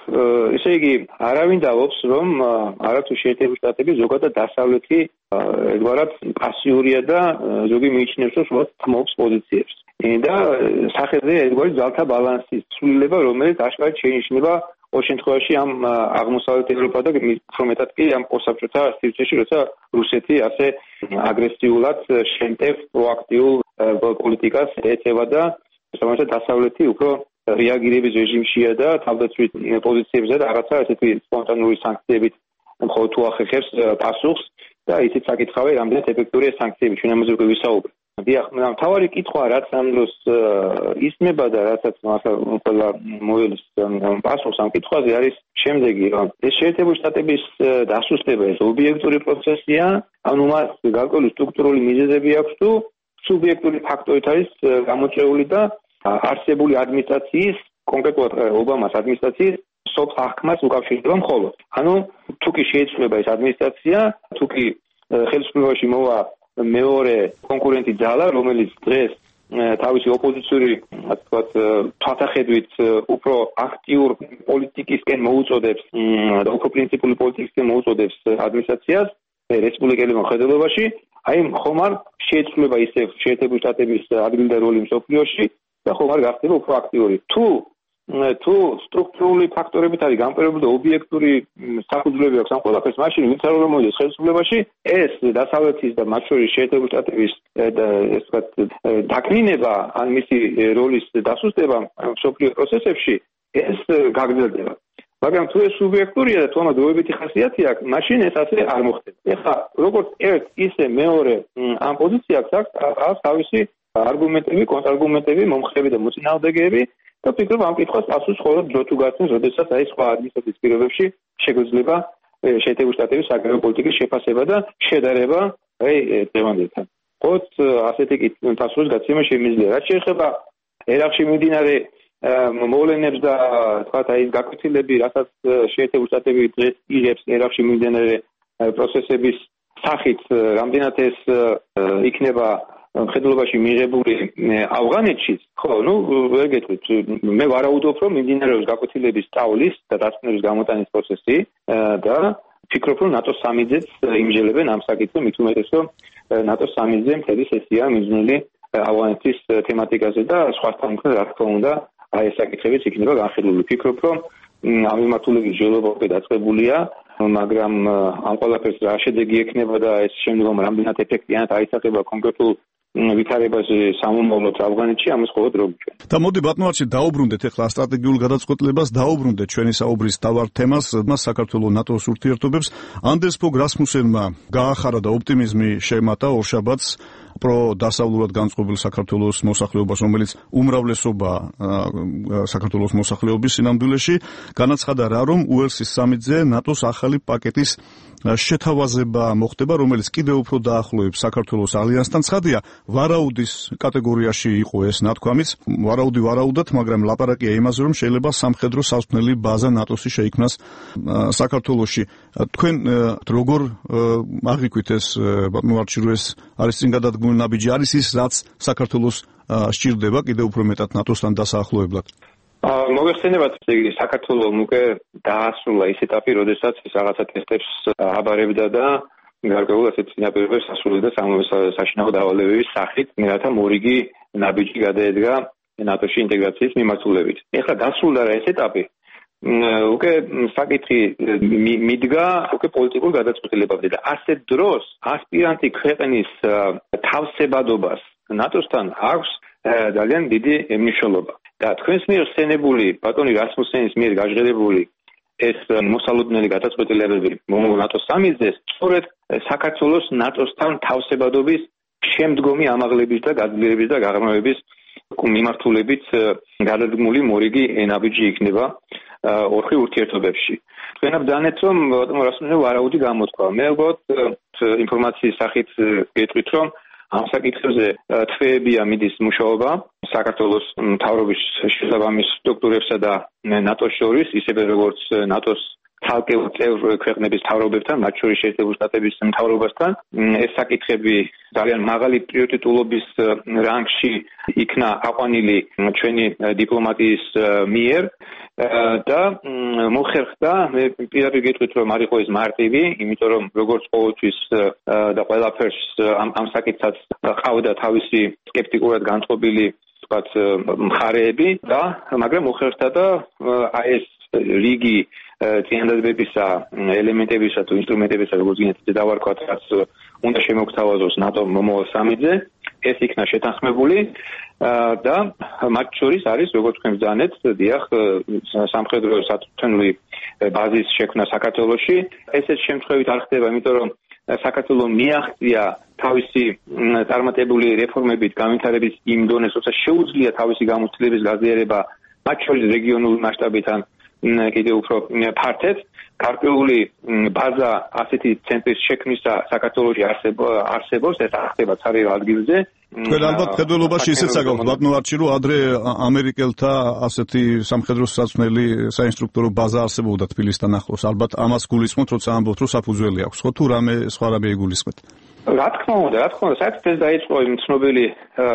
ესე იგი, არავინ დავობს, რომ არათუ შეერთებული შტატები ზოგადად დასავლეთი ერთგვარად პასიურია და ზოგი მიიჩნევს, რომ თმობს პოზიციებს. და სახელზე ერთგვარი ძალთა ბალანსის ცვლილება, რომელიც აშკარად შეინიშნება ყოველ შემთხვევაში ამ აღმოსავლეთ ევროპა და უფრო მეტად კი ამ პოსტსაბჭოთა სივრცეში, როცა რუსეთი ასე აგრესიულად შემტევ პროაქტიულ პოლიტიკას ეწევა და რომელსაც დასავლეთი უფრო რეაგირების რეჟიმშია და თავდაცვით პოზიციებზე და რაღაცა ესეთი სპონტანური სანქციებით მხოლოდ თუ ახერხებს პასუხს და ისიც საკითხავე, რამდენად ეფექტურია სანქციები, ჩვენ ამაზე უკვე ვისაუბრეთ. დიახ, მთავარი კითხვა რაც ამ დროს ისმება და რასაც ყველა მოელის პასუხს ამ კითხვაზე არის შემდეგი, რომ ეს შეერთებული შტატების დასუსტება ეს ობიექტური პროცესია, ანუ მას გარკვეული სტრუქტურული მიზეზები აქვს თუ სუბიექტური ფაქტორით არის გამოწვეული და არსებული ადმინისტრაციის, კონკრეტულად ობამას ადმინისტრაციის სოფლ აღქმას უკავშირდება მხოლოდ. ანუ თუ კი შეიცვლება ეს ადმინისტრაცია, თუ კი ხელისუფლებაში მოვა მეორე კონკურენტი ძალა, რომელიც დღეს თავისი ოპოზიციური, ასე ვთქვათ, თვალსაჩინით უფრო აქტიურ პოლიტიკისკენ მოუწოდებს და უფრო პრინციპული პოლიტიკისკენ მოუწოდებს ადმინისტრაციას რესპუბლიკელი მოხდელობაში, აი ხომ არ შეიცვლება ისევ შეერთებული შტატების ადგილი და როლი მსოფლიოში და ხომ არ გახდება უფრო აქტიური. თუ თუ სტრუქტურული ფაქტორებით არის გამყარებული და ობიექტური საფუძვლები აქვს ამ ყველაფერს, მაშინ ვინც არ უნდა მოიდეს ხელისუფლებაში, ეს დასავლეთის და მათ შორის შეერთებული შტატების ეს ვთქვათ დაკნინება ან მისი როლის დასუსტება მსოფლიო პროცესებში ეს გაგრძელდება. მაგრამ თუ ეს სუბიექტურია და თუ ამას დროებითი ხასიათი აქვს, მაშინ ეს ასე არ მოხდება. ეხლა როგორც ერთ ისე მეორე ამ პოზიციას აქვს თავისი არგუმენტები, კონტრარგუმენტები, მომხრები და მოწინააღმდეგეები და ფიქრობ ამ კითხვას პასუხს მხოლოდ დრო თუ გაცნობს, როდესაც აი სხვა ადმინისტრაციის პირობებში შეგვიძლია შეერთებული შტატების საგარეო პოლიტიკის შეფასება და შედარება აი დღევანდელთან. ხოთ ასეთი პასუხის გაცემა შემიძლია. რაც შეეხება ერაყში მიმდინარე მოვლენებს და თქვათ აი გაკვეთილები, რასაც შეერთებული შტატები დღეს იღებს ერაყში მიმდინარე პროცესების სახით, რამდენად ეს იქნება მხედველობაში მიღებული ავღანეთში, ხო, ну, ვერ გეტყვით, მე ვარაუდობ, რომ მიმდინარეობს გაკვეთილების სწავლის და დასკვნების გამოტანის პროცესი და ფიქრობ, რომ ნატოს სამი-ძეც იმჯელებენ ამ საკითხზე, მით უმეტეს, რომ ნატოს სამი-ძე მთელი სესია მიძნული ავღანეთის თემატიკაზე და სხვასთან რა თქმა უნდა, აი ეს საკითხებიც იქნება განხილული. Ფიქრობ, რომ ამ მიმართულებით ჯერობა უკვე დაწყებულია, მაგრამ ამ ყველაფერს რა შედეგი ექნება და ეს შემდგომ რამდენად ეფექტიანად აისახება კონკრეტულ ვითარებაზე სამომავლოდ ავღანეთში, ამას ყოველ დრო გვიჩვენ. და მოდი ბატონო არჩი დაუბრუნდეთ ახლა სტრატეგიულ გადაწყვეტილებას, დაუბრუნდეთ ჩვენი საუბრის თავარ თემას, საქართველოს ნატოს ურთიერთობებს. ანდერს ფოგ რასმუსენმა გაახარა და ოპტიმიზმი შემატა ორშაბათს პრო დასავლურად განწყობილ საქართველოს მოსახლეობას, რომელიც უმრავლესობა საქართველოს მოსახლეობის სინამდვილეში, განაცხადა რა, რომ უელსის სამი-ძე ნატოს ახალი პაკეტის შეთავაზება მოხდება, რომელიც კიდევ უფრო დაახლოებს საქართველოს ალიანსთან. ცხადია, ვარაუდის კატეგორიაში იყო ეს ნათქვამიც, ვარაუდი ვარაუდად, მაგრამ ლაპარაკია იმაზე, რომ შეიძლება სამხედრო სასწავლელი ბაზა ნატოსი შეიქმნას საქართველოში. თქვენ როგორ აღიქვით ეს ბატონო არჩილო, ეს არის წინ გადადგმული ნაბიჯი, არის ის, რაც საქართველოს სჭირდება კიდევ უფრო მეტად ნატოსთან დასაახლოებლად? მოგეხსენებათ, საქართველოს უკვე დაასრულა ის ეტაპი, როდესაც ის რაღაცა ტესტებს აბარებდა და გარკვეულ ასეთ წინაპირობებს ასრულებდა საშინაო დავალებების სახით, რათა მორიგი ნაბიჯი გადაედგა ნატოში ინტეგრაციის მიმართულებით. ეხლა დასრულდა რა ეს ეტაპი, უკვე საკითხი მიდგა უკვე პოლიტიკურ გადაწყვეტილებებზე და ასეთ დროს ასპირანტი ქვეყნის თავსებადობას ნატოსთან აქვს ძალიან დიდი მნიშვნელობა. და თქვენს მიერ ხსენებული ბატონი რასმუსენის მიერ გაჟღერებული ეს მოსალოდნელი გადაწყვეტილებები მომავალ ნატოს სამი-ძეს სწორედ საქართველოს ნატოსთან თავსებადობის შემდგომი ამაღლების და გაძლიერების და გაღრმავების მიმართულებით გადადგმული მორიგი ნაბიჯი იქნება ორხი ურთიერთობებში. თქვენ ბძანეთ, რომ ბატონო რასმუსენმა ვარაუდი გამოთქვა. მე ალბათ ინფორმაციის სახით გეტყვით, რომ ამ საკითხებზე თვეებია მიდის მუშაობა საქართველოს მთავრობის შესაბამის სტრუქტურებსა და ნატოს შორის, ისევე როგორც ნატოს ცალკეულ წევრ ქვეყნების მთავრობებთან, მათ შორის შეერთებული შტატების მთავრობასთან. ეს საკითხები ძალიან მაღალი პრიორიტეტულობის რანგში იქნა აყვანილი ჩვენი დიპლომატიის მიერ და მოხერხდა, მე პირადად გეტყვით, რომ არ იყო ეს მარტივი, იმიტომ რომ როგორც ყოველთვის და ყველაფერს ამ ამ საკითხსაც ყავდა თავისი სკეპტიკურად განწყობილი ვთქვათ მხარეები და მაგრამ მოხერხდა და აი ეს რიგი წინადადებებისა ელემენტებისა თუ ინსტრუმენტებისა, როგორც გინდათ დავარქვათ, რაც უნდა შემოგთავაზოს ნატო მომავალ სამი-ძე, ეს იქნა შეთანხმებული და მათ შორის არის, როგორც თქვენ ბძანეთ, დიახ, სამხედრო საწვრთნელი ბაზის შექმნა საქართველოში. ესეც შემთხვევით არ ხდება, იმიტომ რომ საქართველოს მიაღწია თავისი წარმატებული რეფორმებით განვითარების იმ დონეს, როცა შეუძლია თავისი გამოცდილების გაზიარება, მათ შორის რეგიონულ მასშტაბიდან კიდევ უფრო ფართედ, გარკვეული ბაზა ასეთი ცენტრის შექმნისა საქართველოში არსებობს, ეს ახდება ცარიელ ადგილზე. თქვენ ალბათ მხედველობაში ისეც აგაქვთ, ბატონო არჩილო, ადრე ამერიკელთა ასეთი სამხედრო საწვრთნელი საინსტრუქტორო ბაზა არსებობდა თბილისთან ახლოს. ალბათ ამას გულისხმობთ, როცა ამბობთ, რომ საფუძველი აქვს, ხო თუ რამე სხვა რამე იგულისხმეთ? რა თქმა უნდა, რა თქმა უნდა, საერთოდ ეს დაიწყო იმ ცნობილი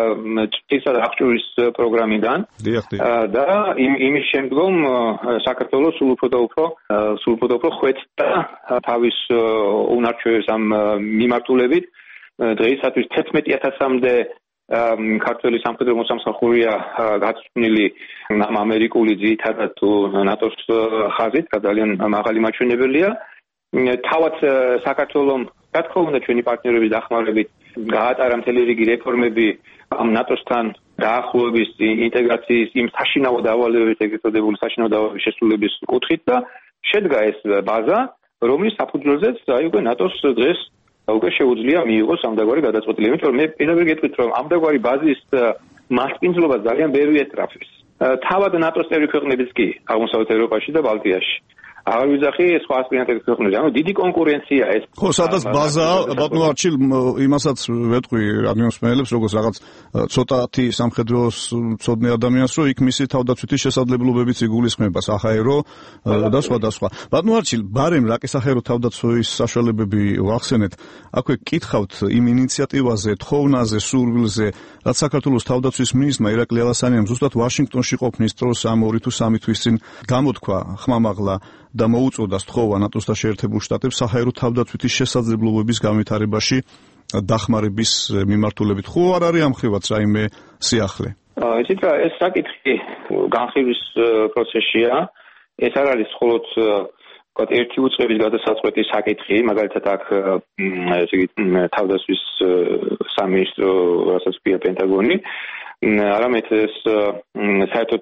ჭრისა და აღჭურვის პროგრამიდან და იმის შემდგომ საქართველოს სულ უფრო და უფრო სულ უფრო და უფრო ხვეთდა თავის უნარჩვევებს ამ მიმართულებით. დღეისათვის თერთმეტი ათასამდე ქართველი სამხედრო მოსამსახურეა გაწვრთნილი ამერიკული ძირითადად ნატოს ხაზით, ძალიან მაღალი მაჩვენებელია. თავად საქართველოს რა თქმა უნდა ჩვენი პარტნიორების დახმარებით გაატარა მთელი რიგი რეფორმები ამ ნატოსთან დაახლოების, ინტეგრაციის, იმ საშინაო დავალებების, ეგრეთ წოდებული საშინაო დავალების შესრულების კუთხით და შედგა ეს ბაზა, რომლის საფუძველზეც აი უკვე ნატოს დღეს უკვე შეუძლია მიიღოს ამდაგვარი გადაწყვეტილება. იმიტომ რომ მე პირდაპირ გეტყვით, რომ ამდაგვარი ბაზის მასპინძლობა ძალიან ბევრი ეტრაფის. თავად ნატოს წევრი ქვეყნებიც კი აღმოსავლეთ ევროპაში და ბალტიაში. აღარ ვიძახი სხვა ასპირანტების ქვეყნებში. ანუ დიდი კონკურენცია ეს. ხო, სადაც ბაზაა, ბატონო არჩილ, იმასაც ვეტყვი რადიომსმენელებს, როგორც რაღაც ცოტათი სამხედროს მცოდნე ადამიანს, რომ იქ მისი თავდაცვითი შესაძლებლობებიც იგულისხმება, საჰაერო და სხვა და სხვა. ბატონო არჩილ, ბარემ რაკი საჰაერო თავდაცვის საშუალებები ვახსენეთ, აქვე კითხავთ იმ ინიციატივაზე, თხოვნაზე, სურვილზე, რაც საქართველოს თავდაცვის მინისტრმა ირაკლი ალასანიამ ზუსტად ვაშინგტონში ყოფნის დროს ამ ორი თუ სამი თვის წინ გამოთქვა ხმამაღლა და მოუწოდა სთხოვა ნატოს და შეერთებულ შტატებს საჰაერო თავდაცვითი შესაძლებლობების განვითარებაში დახმარების მიმართულებით. ხო არ არის ამ ხრივაც რაიმე სიახლე? იცით რა, ეს საკითხი განხილვის პროცესშია. ეს არ არის მხოლოდ ვთქვათ ერთი უწყების გადასაწყვეტი საკითხი, მაგალითად აქ ესე იგი თავდაცვის სამინისტრო, რასაც ქვია პენტაგონი, არამედ ეს საერთოდ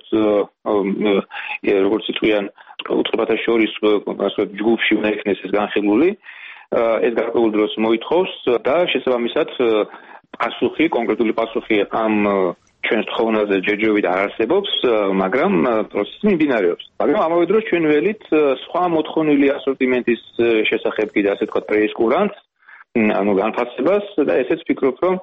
როგორც იტყვიან უწყებათა შორის ასე ჯგუფში უნდა იქნეს ეს განხილული. ეს გარკვეულ დროს მოითხოვს და შესაბამისად პასუხი, კონკრეტული პასუხი ამ ჩვენს თხოვნაზე ჯერჯერობით არ არსებობს, მაგრამ პროცესი მიმდინარეობს. მაგრამ ამავე დროს ჩვენ ველით სხვა მოთხოვნილი ასორტიმენტის შესახებ კიდე ასე ვთქვათ პრეისკურანტს, ანუ განფასებას და ესეც ვფიქრობ, რომ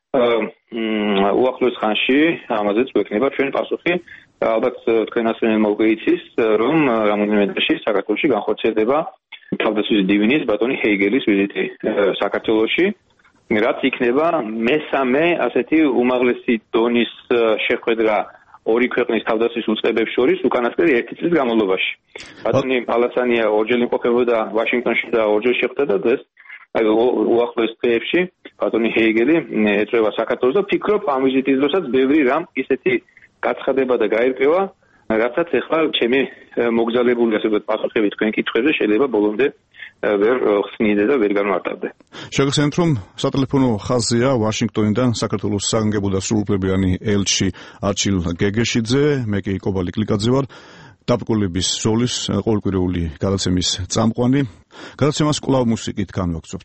უახლოეს ხანში ამაზეც გვექნება ჩვენ პასუხი. ალბათ თქვენ ასე მოგეიცის, რომ რამოდენიმე დღეში საქართველოში განხორციელდება თავდაცვის დივინის ბატონი ჰეიგელის ვიზიტი საქართველოში, რაც იქნება მესამე ასეთი უმაღლესი დონის შეხვედრა ორი ქვეყნის თავდაცვის უწყებებს შორის უკანასკნელი ერთი წლის განმავლობაში. ბატონი ალასანია ორჯერ იმყოფებოდა ვაშინგტონში და ორჯერ შეხვდა და დღეს აი უახლოეს დღეებში ბატონი ჰეიგელი ეწევა საქართველოს და ფიქრობ ამ ვიზიტის დროსაც ბევრი რამ ისეთი გაცხადება და გაირკვევა, რასაც ახლა ჩემი მოგზაურებული ასე ვთქვათ პასუხები თქვენ კითხვებზე შეიძლება ბოლომდე ვერ ხსნიდე და ვერ განმარტავდე. შეგახსენებთ, რომ სატელეფონო ხაზია ვაშინგტონიდან საქართველოს საგანგებო და სრულუფლებიანი ელჩი არჩილ გეგეშიძე, მე კი კობალი კლიკაძე ვარ. დაბრკოლების ზოლის ყოველკვირეული გადაცემის წამყვანი. გადაცემას კვლავ მუსიკით განვაგრძობთ.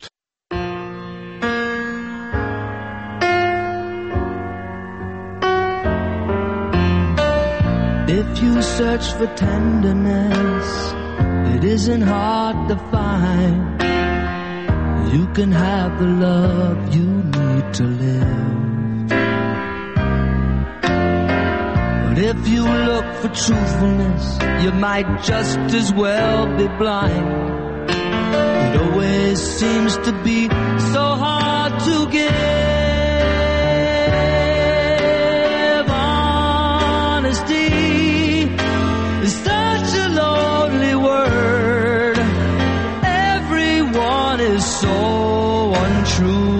If you search for tenderness, it isn't hard to find. You can have the love you need to live. But if you look for truthfulness, you might just as well be blind. It always seems to be so hard to give. Honesty is such a lonely word. Everyone is so untrue.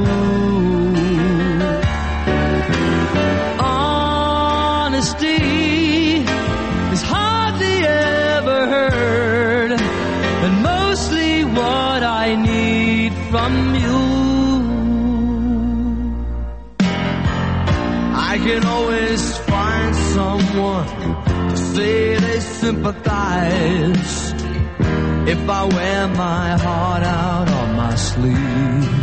Honesty is hardly ever heard, and mostly what I need from you. I can always find someone to say they sympathize if I wear my heart out on my sleeve.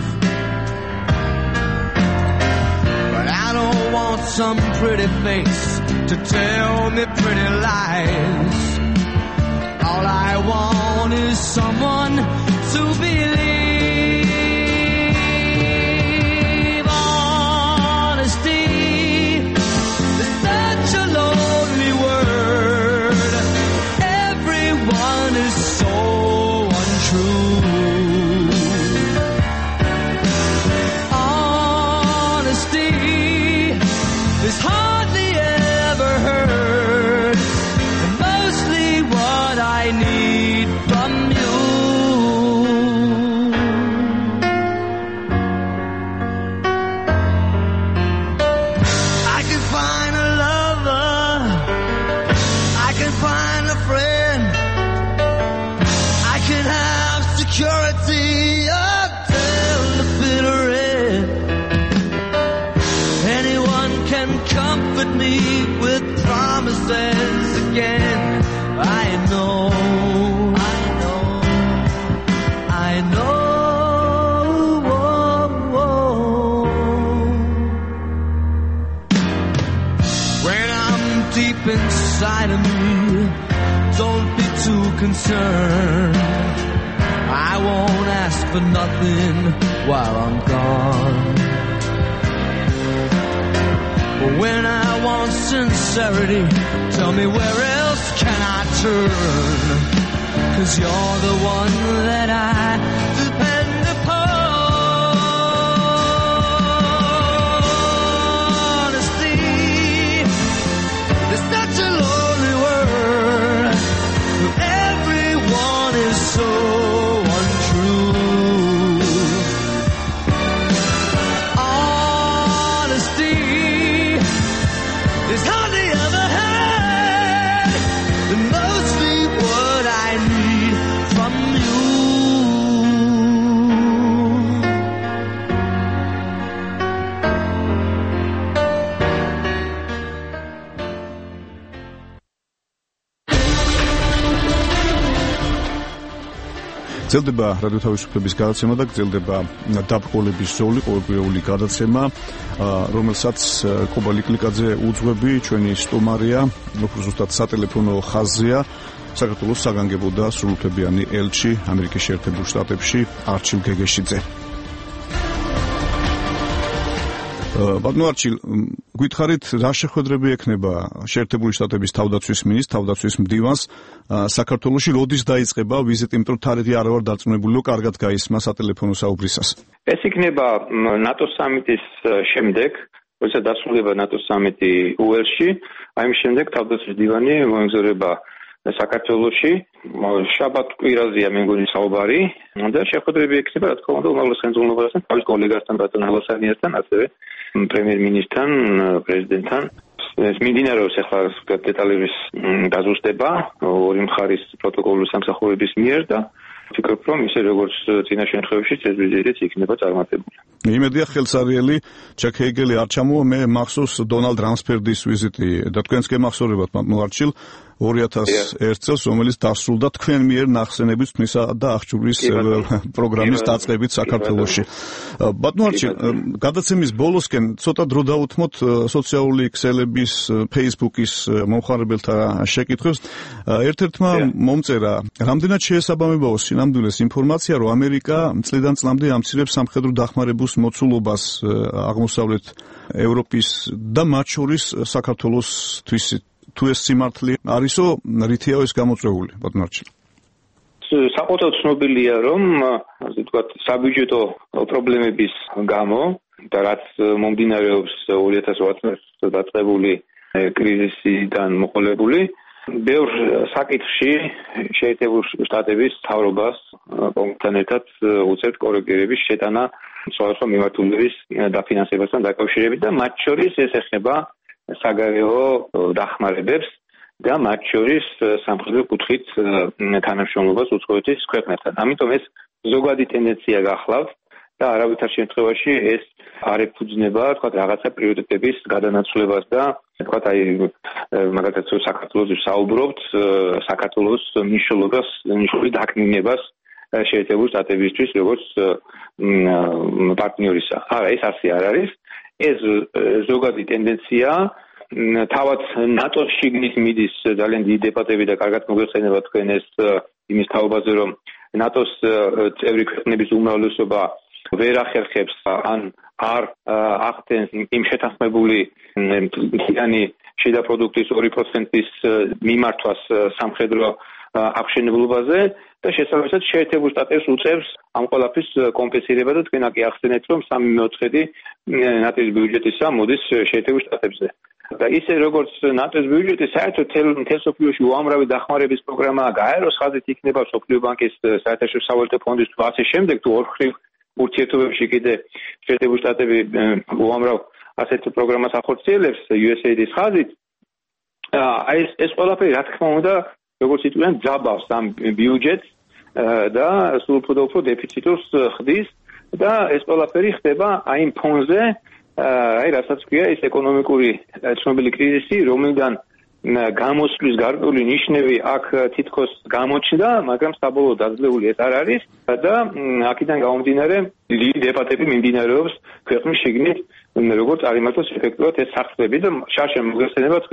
But I don't want some pretty face to tell me pretty lies. All I want is someone to believe. Honesty is such a lonely word. Everyone is so untrue. Honesty is hardly ever heard, and mostly what I need from you. I can find a lover, I can find a friend, I can have security until the bitter end. Anyone can comfort me with promises again. I know, I know, I know. When I'm deep inside of me, don't be too concerned. I won't ask for nothing while I'm gone. But when I want sincerity, tell me where else can I turn? 'Cause you're the one that I depend upon. Honesty is such a lonely word. Everyone is so untrue. Honesty is hardly ever had, and mostly what I need from you. გრძელდება რადიო თავისუფლების გადაცემა და გრძელდება დაბრძოლების ზოლი, ყოველკვირეული გადაცემა, რომელსაც კობა ლიკლიკაძე უძღვები, ჩვენი სტუმარია, უფრო ზუსტად სატელეფონო ხაზია, საქართველოს საგანგებო და სრულუფლებიანი ელჩი ამერიკის შეერთებულ შტატებში არჩილ გეგეშიძე. ბატონო არჩილ, გითხარით, რა შეხვედრები ექნება შეერთებული შტატების თავდაცვის მინისტრს, თავდაცვის მდივანს საქართველოში, როდის დაიწყება ვიზიტი, იმიტომ რომ თარიღი არ ვარ დარწმუნებული, რომ კარგად გაისმა სატელეფონო საუბრისას. ეს იქნება ნატოს სამიტის შემდეგ, როცა დასრულდება ნატოს სამიტი უელსში, აი მის შემდეგ თავდაცვის მდივანი მოემგზავრება საქართველოში, შაბათ კვირაზეა მე მგონი საუბარი და შეხვედრები ექნება, რა თქმა უნდა, უმაღლეს ხელმძღვანელობასთან, თავის კოლეგასთან, ბატონ ალასანიასთან, ასევე პრემიერ-მინისტრთან, პრეზიდენტთან. ეს მიმდინარეობს ახლა დეტალების გაზუსტება ორი მხარის პროტოკოლის სამსახურების მიერ და ვფიქრობ, რომ ისე როგორც წინა შემთხვევაში ეს ვიზიტიც იქნება წარმატებული. იმედია ხელსარიელი ჩაკ ჰეიგელი არ ჩამოვა, მე მახსოვს დონალდ რამსფერდის ვიზიტი და თქვენს გემახსოვრებათ მარჩილ ორი ათას ერთ წელს, რომელიც დასრულდა თქვენ მიერ ნახსენების თმისა და აღჭურვის პროგრამის დაწყებით საქართველოში. ბატონო არჩილ, გადაცემის ბოლოსკენ ცოტა დრო დავუთმოთ სოციალური ქსელების, Facebook-ის მომხმარებელთა შეკითხვებს. ერთ-ერთმა მომწერა, რამდენად შეესაბამებაო სინამდვილეს ინფორმაცია, რომ ამერიკა წლიდან წლამდე ამცირებს სამხედრო დახმარების მოცულობას აღმოსავლეთ ევროპის და მათ შორის საქართველოსთვის, თუ ეს სიმართლე არისო, რითია ეს გამოწვეული, ბატონო არჩილ? საყოველთაოდ ცნობილია, რომ ასე ვთქვათ, საბიუჯეტო პრობლემების გამო და რაც მომდინარეობს ორი ათას ოთხ წელს დაწყებული კრიზისიდან მოყოლებული, ბევრ საკითხში შეერთებულ შტატების მთავრობას კონკრეტულად ერთად უწევთ კორექტირების შეტანა სხვადასხვა მიმართულების დაფინანსებასთან დაკავშირებით და მათ შორის ეს ეხება საგარეო დახმარებებს და მათ შორის სამხედრო კუთხით თანამშრომლობას უცხოეთის ქვეყნებთან. ამიტომ ეს ზოგადი ტენდენცია გახლავთ და არავითარ შემთხვევაში ეს არ ეფუძნება, თქვა, რაღაცა პრიორიტეტების გადანაცვლებას და თქვა, აი მაგალითად საქართველოს საუბრობთ, საქართველოს მნიშვნელობას, მნიშვნელობის დაკნინებას შეერთებულ შტატებისთვის როგორც პარტნიორისა. არა, ეს ასე არ არის. ეს ზოგადი ტენდენცია თავად ნატოს შიგნით მიდის ძალიან დიდი დებატები და კარგად მოგეხსენება თქვენ ეს იმის თაობაზე, რომ ნატოს წევრი ქვეყნების უმრავლესობა ვერ ახერხებს ან არ ახდენს იმ შეთანხმებული მთლიანი შიდა პროდუქტის ორი პროცენტის მიმართვას სამხედრო აღშენებლობაზე და შესაბამისად შეერთებულ შტატებს უწევს ამ ყველაფრის კომპენსირება და თქვენ აქ ახსენეთ, რომ სამი მეოთხედი ნატოს ბიუჯეტისა მოდის შეერთებულ შტატებზე. და ისე როგორც ნატოს ბიუჯეტი საერთოდ მთელ მსოფლიოში უამრავი დახმარების პროგრამაა, გაეროს ხაზით იქნება მსოფლიო ბანკის საერთაშორისო სავალუტო ფონდის თუ ასე შემდეგ, თუ ორხრივ ურთიერთობებში კიდე შეერთებულ შტატები უამრავ ასეთ პროგრამას ახორციელებს იუ ეს ეი დის ხაზით. აი ეს ეს ყველაფერი რა თქმა უნდა როგორც იტყვიან ძაბავს ამ ბიუჯეტს და სულ უფრო და უფრო დეფიციტს ხდის და ეს ყველაფერი ხდება აი იმ ფონზე, აი რასაც ქვია ეს ეკონომიკური ცნობილი კრიზისი, რომლიდან გამოსვლის გარკვეული ნიშნები აქ თითქოს გამოჩნდა, მაგრამ საბოლოო დაძლეული ეს არ არის და აქედან გამომდინარე დიდი დებატები მიმდინარეობს ქვეყნის შიგნით, როგორც წარიმართოს ეფექტურად ეს სახსრები და შარშემ მოგეხსენება თქვენ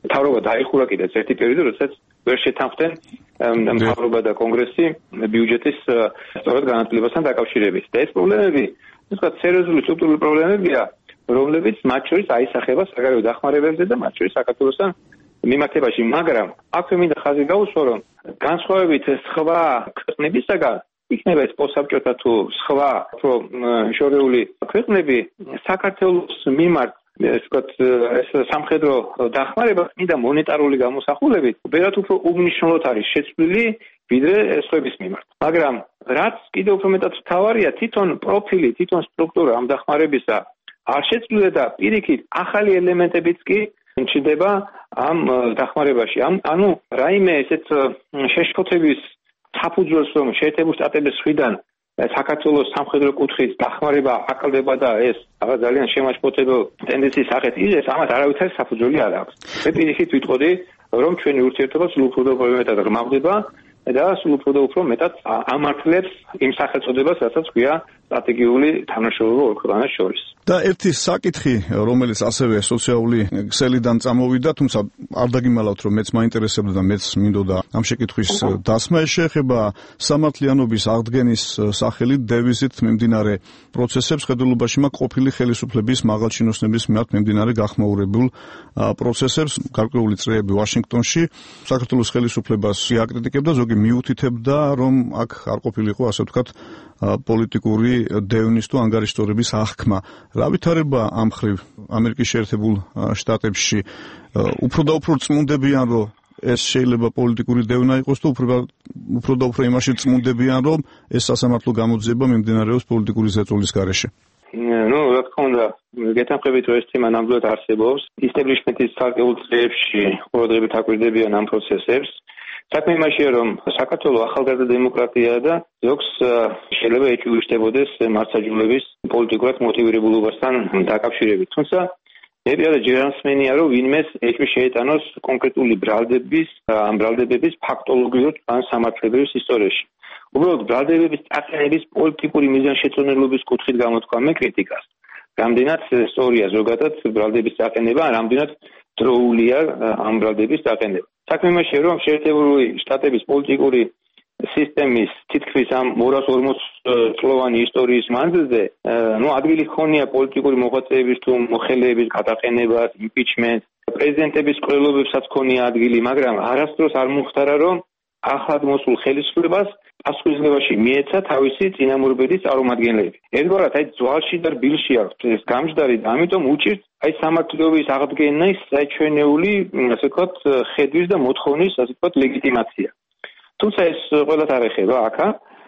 მთავრობა დაიხურა კიდეც ერთი პერიოდი, როდესაც ვერ შეთანხმდნენ მთავრობა და კონგრესი ბიუჯეტის სწორად განაწილებასთან დაკავშირებით. და ეს პრობლემები, ისე სერიოზული სტრუქტურული პრობლემებია, რომლებიც მათ შორის აისახება საგარეო დახმარებებზე და მათ შორის საქართველოსთან მიმართებაში, მაგრამ აქვე მინდა ხაზი გაუსვა, რომ განსხვავებით სხვა ქვეყნებისაგან იქნება ეს პოსტსაბჭოთა თუ სხვა უფრო შორეული ქვეყნები საქართველოს მიმართ ეს ვთქვათ ეს სამხედრო დახმარება მინდა მონეტარული გამოსახულებით ბევრად უფრო უნიშნელოდ არის შეცვლილი ვიდრე სხვების მიმართ. მაგრამ რაც კიდევ უფრო მეტად მთავარია, თვითონ პროფილი, თვითონ სტრუქტურა ამ დახმარებისა არ შეცვლილია და პირიქით ახალი ელემენტებიც კი მჭირდება ამ დახმარებაში. ამ ანუ რაიმე ესეთ შეშფოთების საფუძველს რომ შეერთებული შტატების მხრიდან საქართველოს სამხედრო კუთხით დახმარება აკლდება და ეს რაღაც ძალიან შემაშფოთებელ ტენდენციის სახით იზრდება, ამას არავითარი საფუძველი არ აქვს. მე პირიქით ვიტყოდი, რომ ჩვენი ურთიერთობა სულ უფრო და მეტად ღრმავდება და სულ უფრო და უფრო მეტად ამართლებს იმ სახელწოდებას, რასაც ქვია სტრატეგიული თანამშრომლობა ორ ქვეყანას შორის. და ერთი საკითხი, რომელიც ასევე სოციალური ქსელიდან წამოვიდა, თუმცა არ დაგიმალავთ, რომ მეც მაინტერესებდა და მეც მინდოდა ამ შეკითხვის დასმა, ეს შეეხება სამართლიანობის აღდგენის სახელით დევიზით მიმდინარე პროცესებს ხედულობაში მაგ ყოფილი ხელისუფლების მაღალჩინოსნების მიმართ მიმდინარე გახმაურებულ პროცესებს, გარკვეული წრეები ვაშინგტონში საქართველოს ხელისუფლებას აკრიტიკებდა, ზოგი მიუთითებდა, რომ აქ არ ყოფილიყო, ასე ვთქვათ, პოლიტიკური დევნის თუ ანგარიშტორების აღქმა. რა ვითარება ამ ხრივ ამერიკის შეერთებულ შტატებში უფრო და უფრო წმუნდებიან, რომ ეს შეიძლება პოლიტიკური დევნა იყოს და უფრო უფრო და უფრო იმაში წმუნდებიან, რომ ეს სასამართლო გამოძიება მიმდინარეობს პოლიტიკური ზეწოლის გარეშე. ну, რა თქმა უნდა, გეთანხმებით, რომ ეს თემა ნამდვილად არსებობს. ისტებლიშმენტის ცალკეულ წრეებში ყურადღებით აკვირდებიან ამ პროცესებს. საქმე იმაშია, რომ საქართველოს ახალგაზრდა დემოკრატია და ზოგს შეიძლება ეჭვიშდებოდეს მართლმსაჯულების პოლიტიკურად მოტივირებულობასთან დაკავშირებით. თუმცა მე პირადად ჯერანსმენია, რომ ვინმეს ეჭვი შეეტანოს კონკრეტული ბრალდების, ამ ბრალდებების ფაქტოლოგიურ ან სამართლებრივ ისტორიაში. უბრალოდ ბრალდებების წაყენების პოლიტიკური მიზანშეწონილობის კუთხით გამოთქვა მე კრიტიკას. რამდენად სწორია ზოგადად ბრალდების წაყენება, რამდენად დროულია ამ ბრალდების წაყენება. საქმე იმაშია, რომ შეერთებული შტატების პოლიტიკური სისტემის თითქმის ამ ორას ორმოც წლოვანი ისტორიის მანძილზე, ну, ადგილი ხონია პოლიტიკური მოღვაწეების თუ მოხელეების გადაყენებას, იმპიჩმენტს, პრეზიდენტების ყრილობებსაც ხონია ადგილი, მაგრამ არასდროს არ მომხდარა, რომ ახლად მოსულ ხელისუფლებას პასუხისმგებაში მიეცა თავისი წინამორბედის წარმომადგენლები. ერთგვარად აი ძვალში და რბილში აქვს ეს გამჯდარი და ამიტომ უჭირთ აი სამართლობის აღდგენის საჩვენეული, ასე ვთქვათ, ხედვის და მოთხოვნის, ასე ვთქვათ, ლეგიტიმაცია. თუმცა ეს ყველათ არ ეხება აქა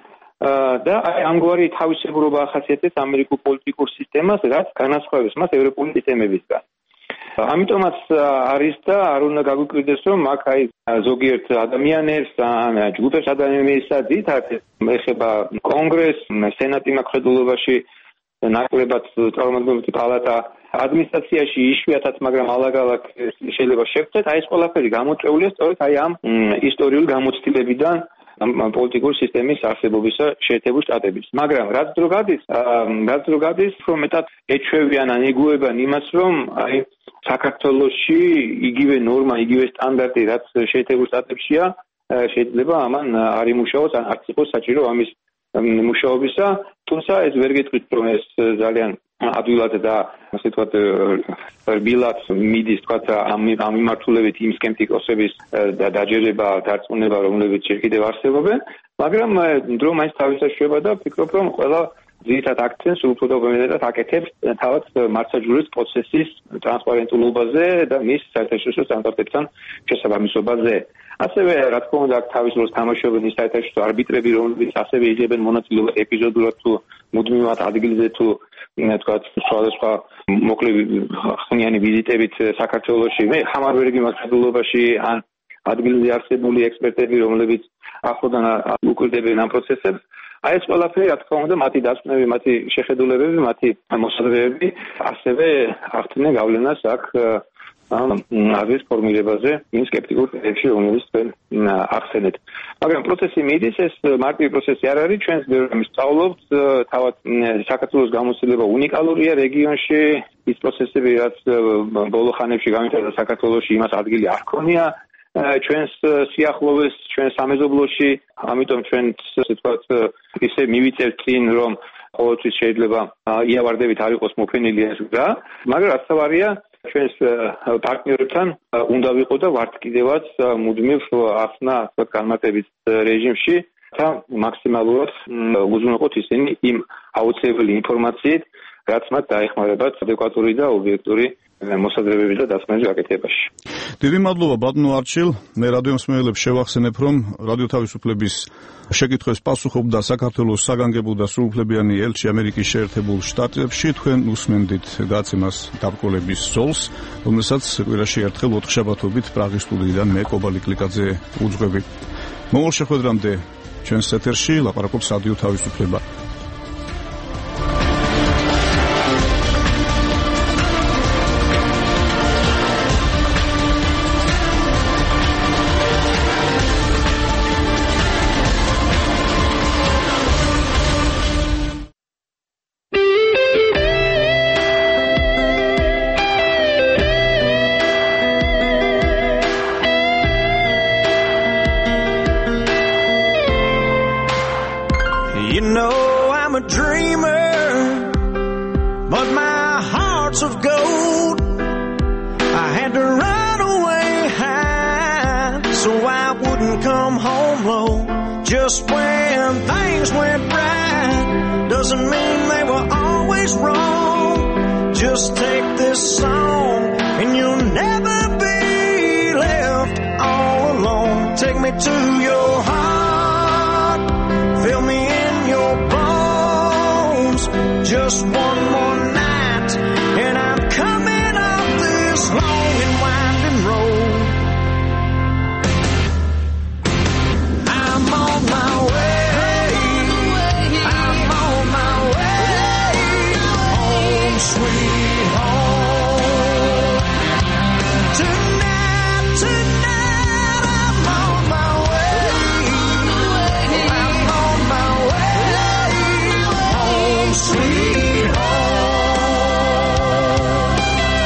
და აი ამგვარი თავისებურობა ახასიათებს ამერიკულ პოლიტიკურ სისტემას, რაც განასხვავებს მას ევროპული სისტემებისგან. ამიტომაც არის და არ უნდა გაგვიკვირდეს, რომ აქ აი ზოგიერთ ადამიანებს ან ჯგუფებს ადამიანებს ძირითადად ეხება კონგრესს, სენატი მხედველობაში, ნაკლებად წარმომადგენლთა პალატა, ადმინისტრაციაში იშვიათად, მაგრამ ალაგ-ალაგ შეიძლება შევხვდეთ, აი ეს ყველაფერი გამოწვეულია სწორედ აი ამ ისტორიული გამოცდილებიდან ამ პოლიტიკური სისტემის არსებობისა შეერთებულ შტატებში. მაგრამ რაც დრო გადის, რაც დრო გადის, რომ მეტად ეჩვევიან ან ეგუებიან იმას, რომ აი საქართველოში იგივე ნორმა, იგივე სტანდარტი, რაც შეერთებულ შტატებშია, შეიძლება ამან არ იმუშაოს, ან არც იყოს საჭირო ამის მუშაობისა, თუმცა ეს ვერ გეტყვით, რომ ეს ძალიან ადვილად და ასე ვთქვათ, რბილად მიდის, ვთქვათ, ამ ამ მიმართულებით იმ სკეპტიკოსების დაჯერება, დარწმუნება, რომლებიც ჯერ კიდევ არსებობენ, მაგრამ დრო მაინც თავისაშუება და ვფიქრობ, რომ ყველა ძირითად აქცენტს უფრო და მეტად აკეთებს თავად მართლმსაჯულის პროცესის ტრანსპარენტულობაზე და მის საერთაშორისო სტანდარტებთან შესაბამისობაზე. ასევე, რა თქმა უნდა, აქ თავის როლს თამაშობენ ის საერთაშორისო არბიტრები, რომლებიც ასევე იღებენ მონაწილეობას ეპიზოდურად თუ მუდმივად ადგილზე თუ თქვათ სხვადასხვა მოკლე ხნიანი ვიზიტებით საქართველოში. მე ხამარ ვერ გიმართლობაში ან ადგილზე არსებული ექსპერტები, რომლებიც ახლოდან უკვირდებიან ამ პროცესებს. აი ეს ყველაფერი, რა თქმა უნდა, მათი დასკვნები, მათი შეხედულებები, მათი მოსაზრებები ასევე ახდენენ გავლენას აქ აზრის ფორმირებაზე იმ სკეპტიკურ წრეებში, რომელიც თქვენ ახსენეთ. მაგრამ პროცესი მიდის, ეს მარტივი პროცესი არ არის, ჩვენს ბევრს სწავლობთ, თავად საქართველოს გამოცდილება უნიკალურია რეგიონში, ის პროცესები, რაც ბოლო ხანებში გამიტარდა საქართველოში, იმას ადგილი არ ჰქონია ჩვენს სიახლოვეს, ჩვენს სამეზობლოში, ამიტომ ჩვენ ასე ვთქვათ, ისე მივიწევთ წინ, რომ ყოველთვის შეიძლება იავარდებით არ იყოს მოფენილი ეს გზა, მაგრამ რაც თავარია, ჩვენს პარტნიორებთან უნდა ვიყო და ვართ კიდევაც მუდმივ ახსნა, ასე განმარტებით რეჟიმში და მაქსიმალურად უზრუნველყოთ ისინი იმ აუცილებელი ინფორმაციით, რაც მათ დაეხმარებათ ადეკვატური და ობიექტური მოსაზრებების და დასმენის გაკეთებაში. დიდი მადლობა ბატონო არჩილ, მე რადიო მსმენელებს შევახსენებ, რომ რადიო თავისუფლების შეკითხვებს პასუხობდა საქართველოს საგანგებო და სრულუფლებიანი ელჩი ამერიკის შეერთებულ შტატებში. თქვენ უსმენდით გაცემას დაბრკოლების ზოლს, რომელსაც კვირაში ერთხელ ოთხშაბათობით პრაღის სტუდიიდან მე კობალი კლიკაძე უძღვები. მომავალ შეხვედრამდე ჩვენს ეთერში ლაპარაკობს რადიო თავისუფლება. Just when things went right doesn't mean they were always wrong. Just take this song and you'll never be left all alone. Take me to your heart, fill me in your bones. Just one more night and I'm coming off this long and winding road. I'm on my way, I'm on my way, home sweet home. Tonight, tonight, I'm on my way, I'm on my way, home sweet home.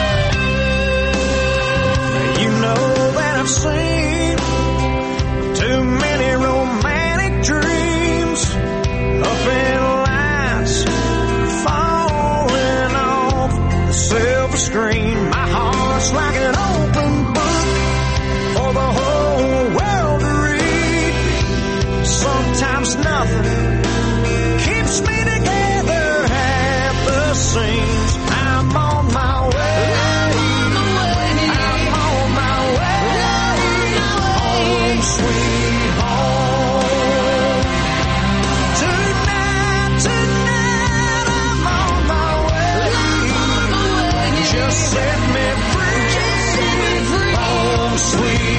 You know that I've seen too many romantic dreams up in lights falling off the silver screen. My heart's like an open book for the whole world to read. Sometimes nothing keeps me together half the seams. I'm on my way, I'm on my way, home sweet home. Tonight, tonight, I'm on my way. Just set me free, home sweet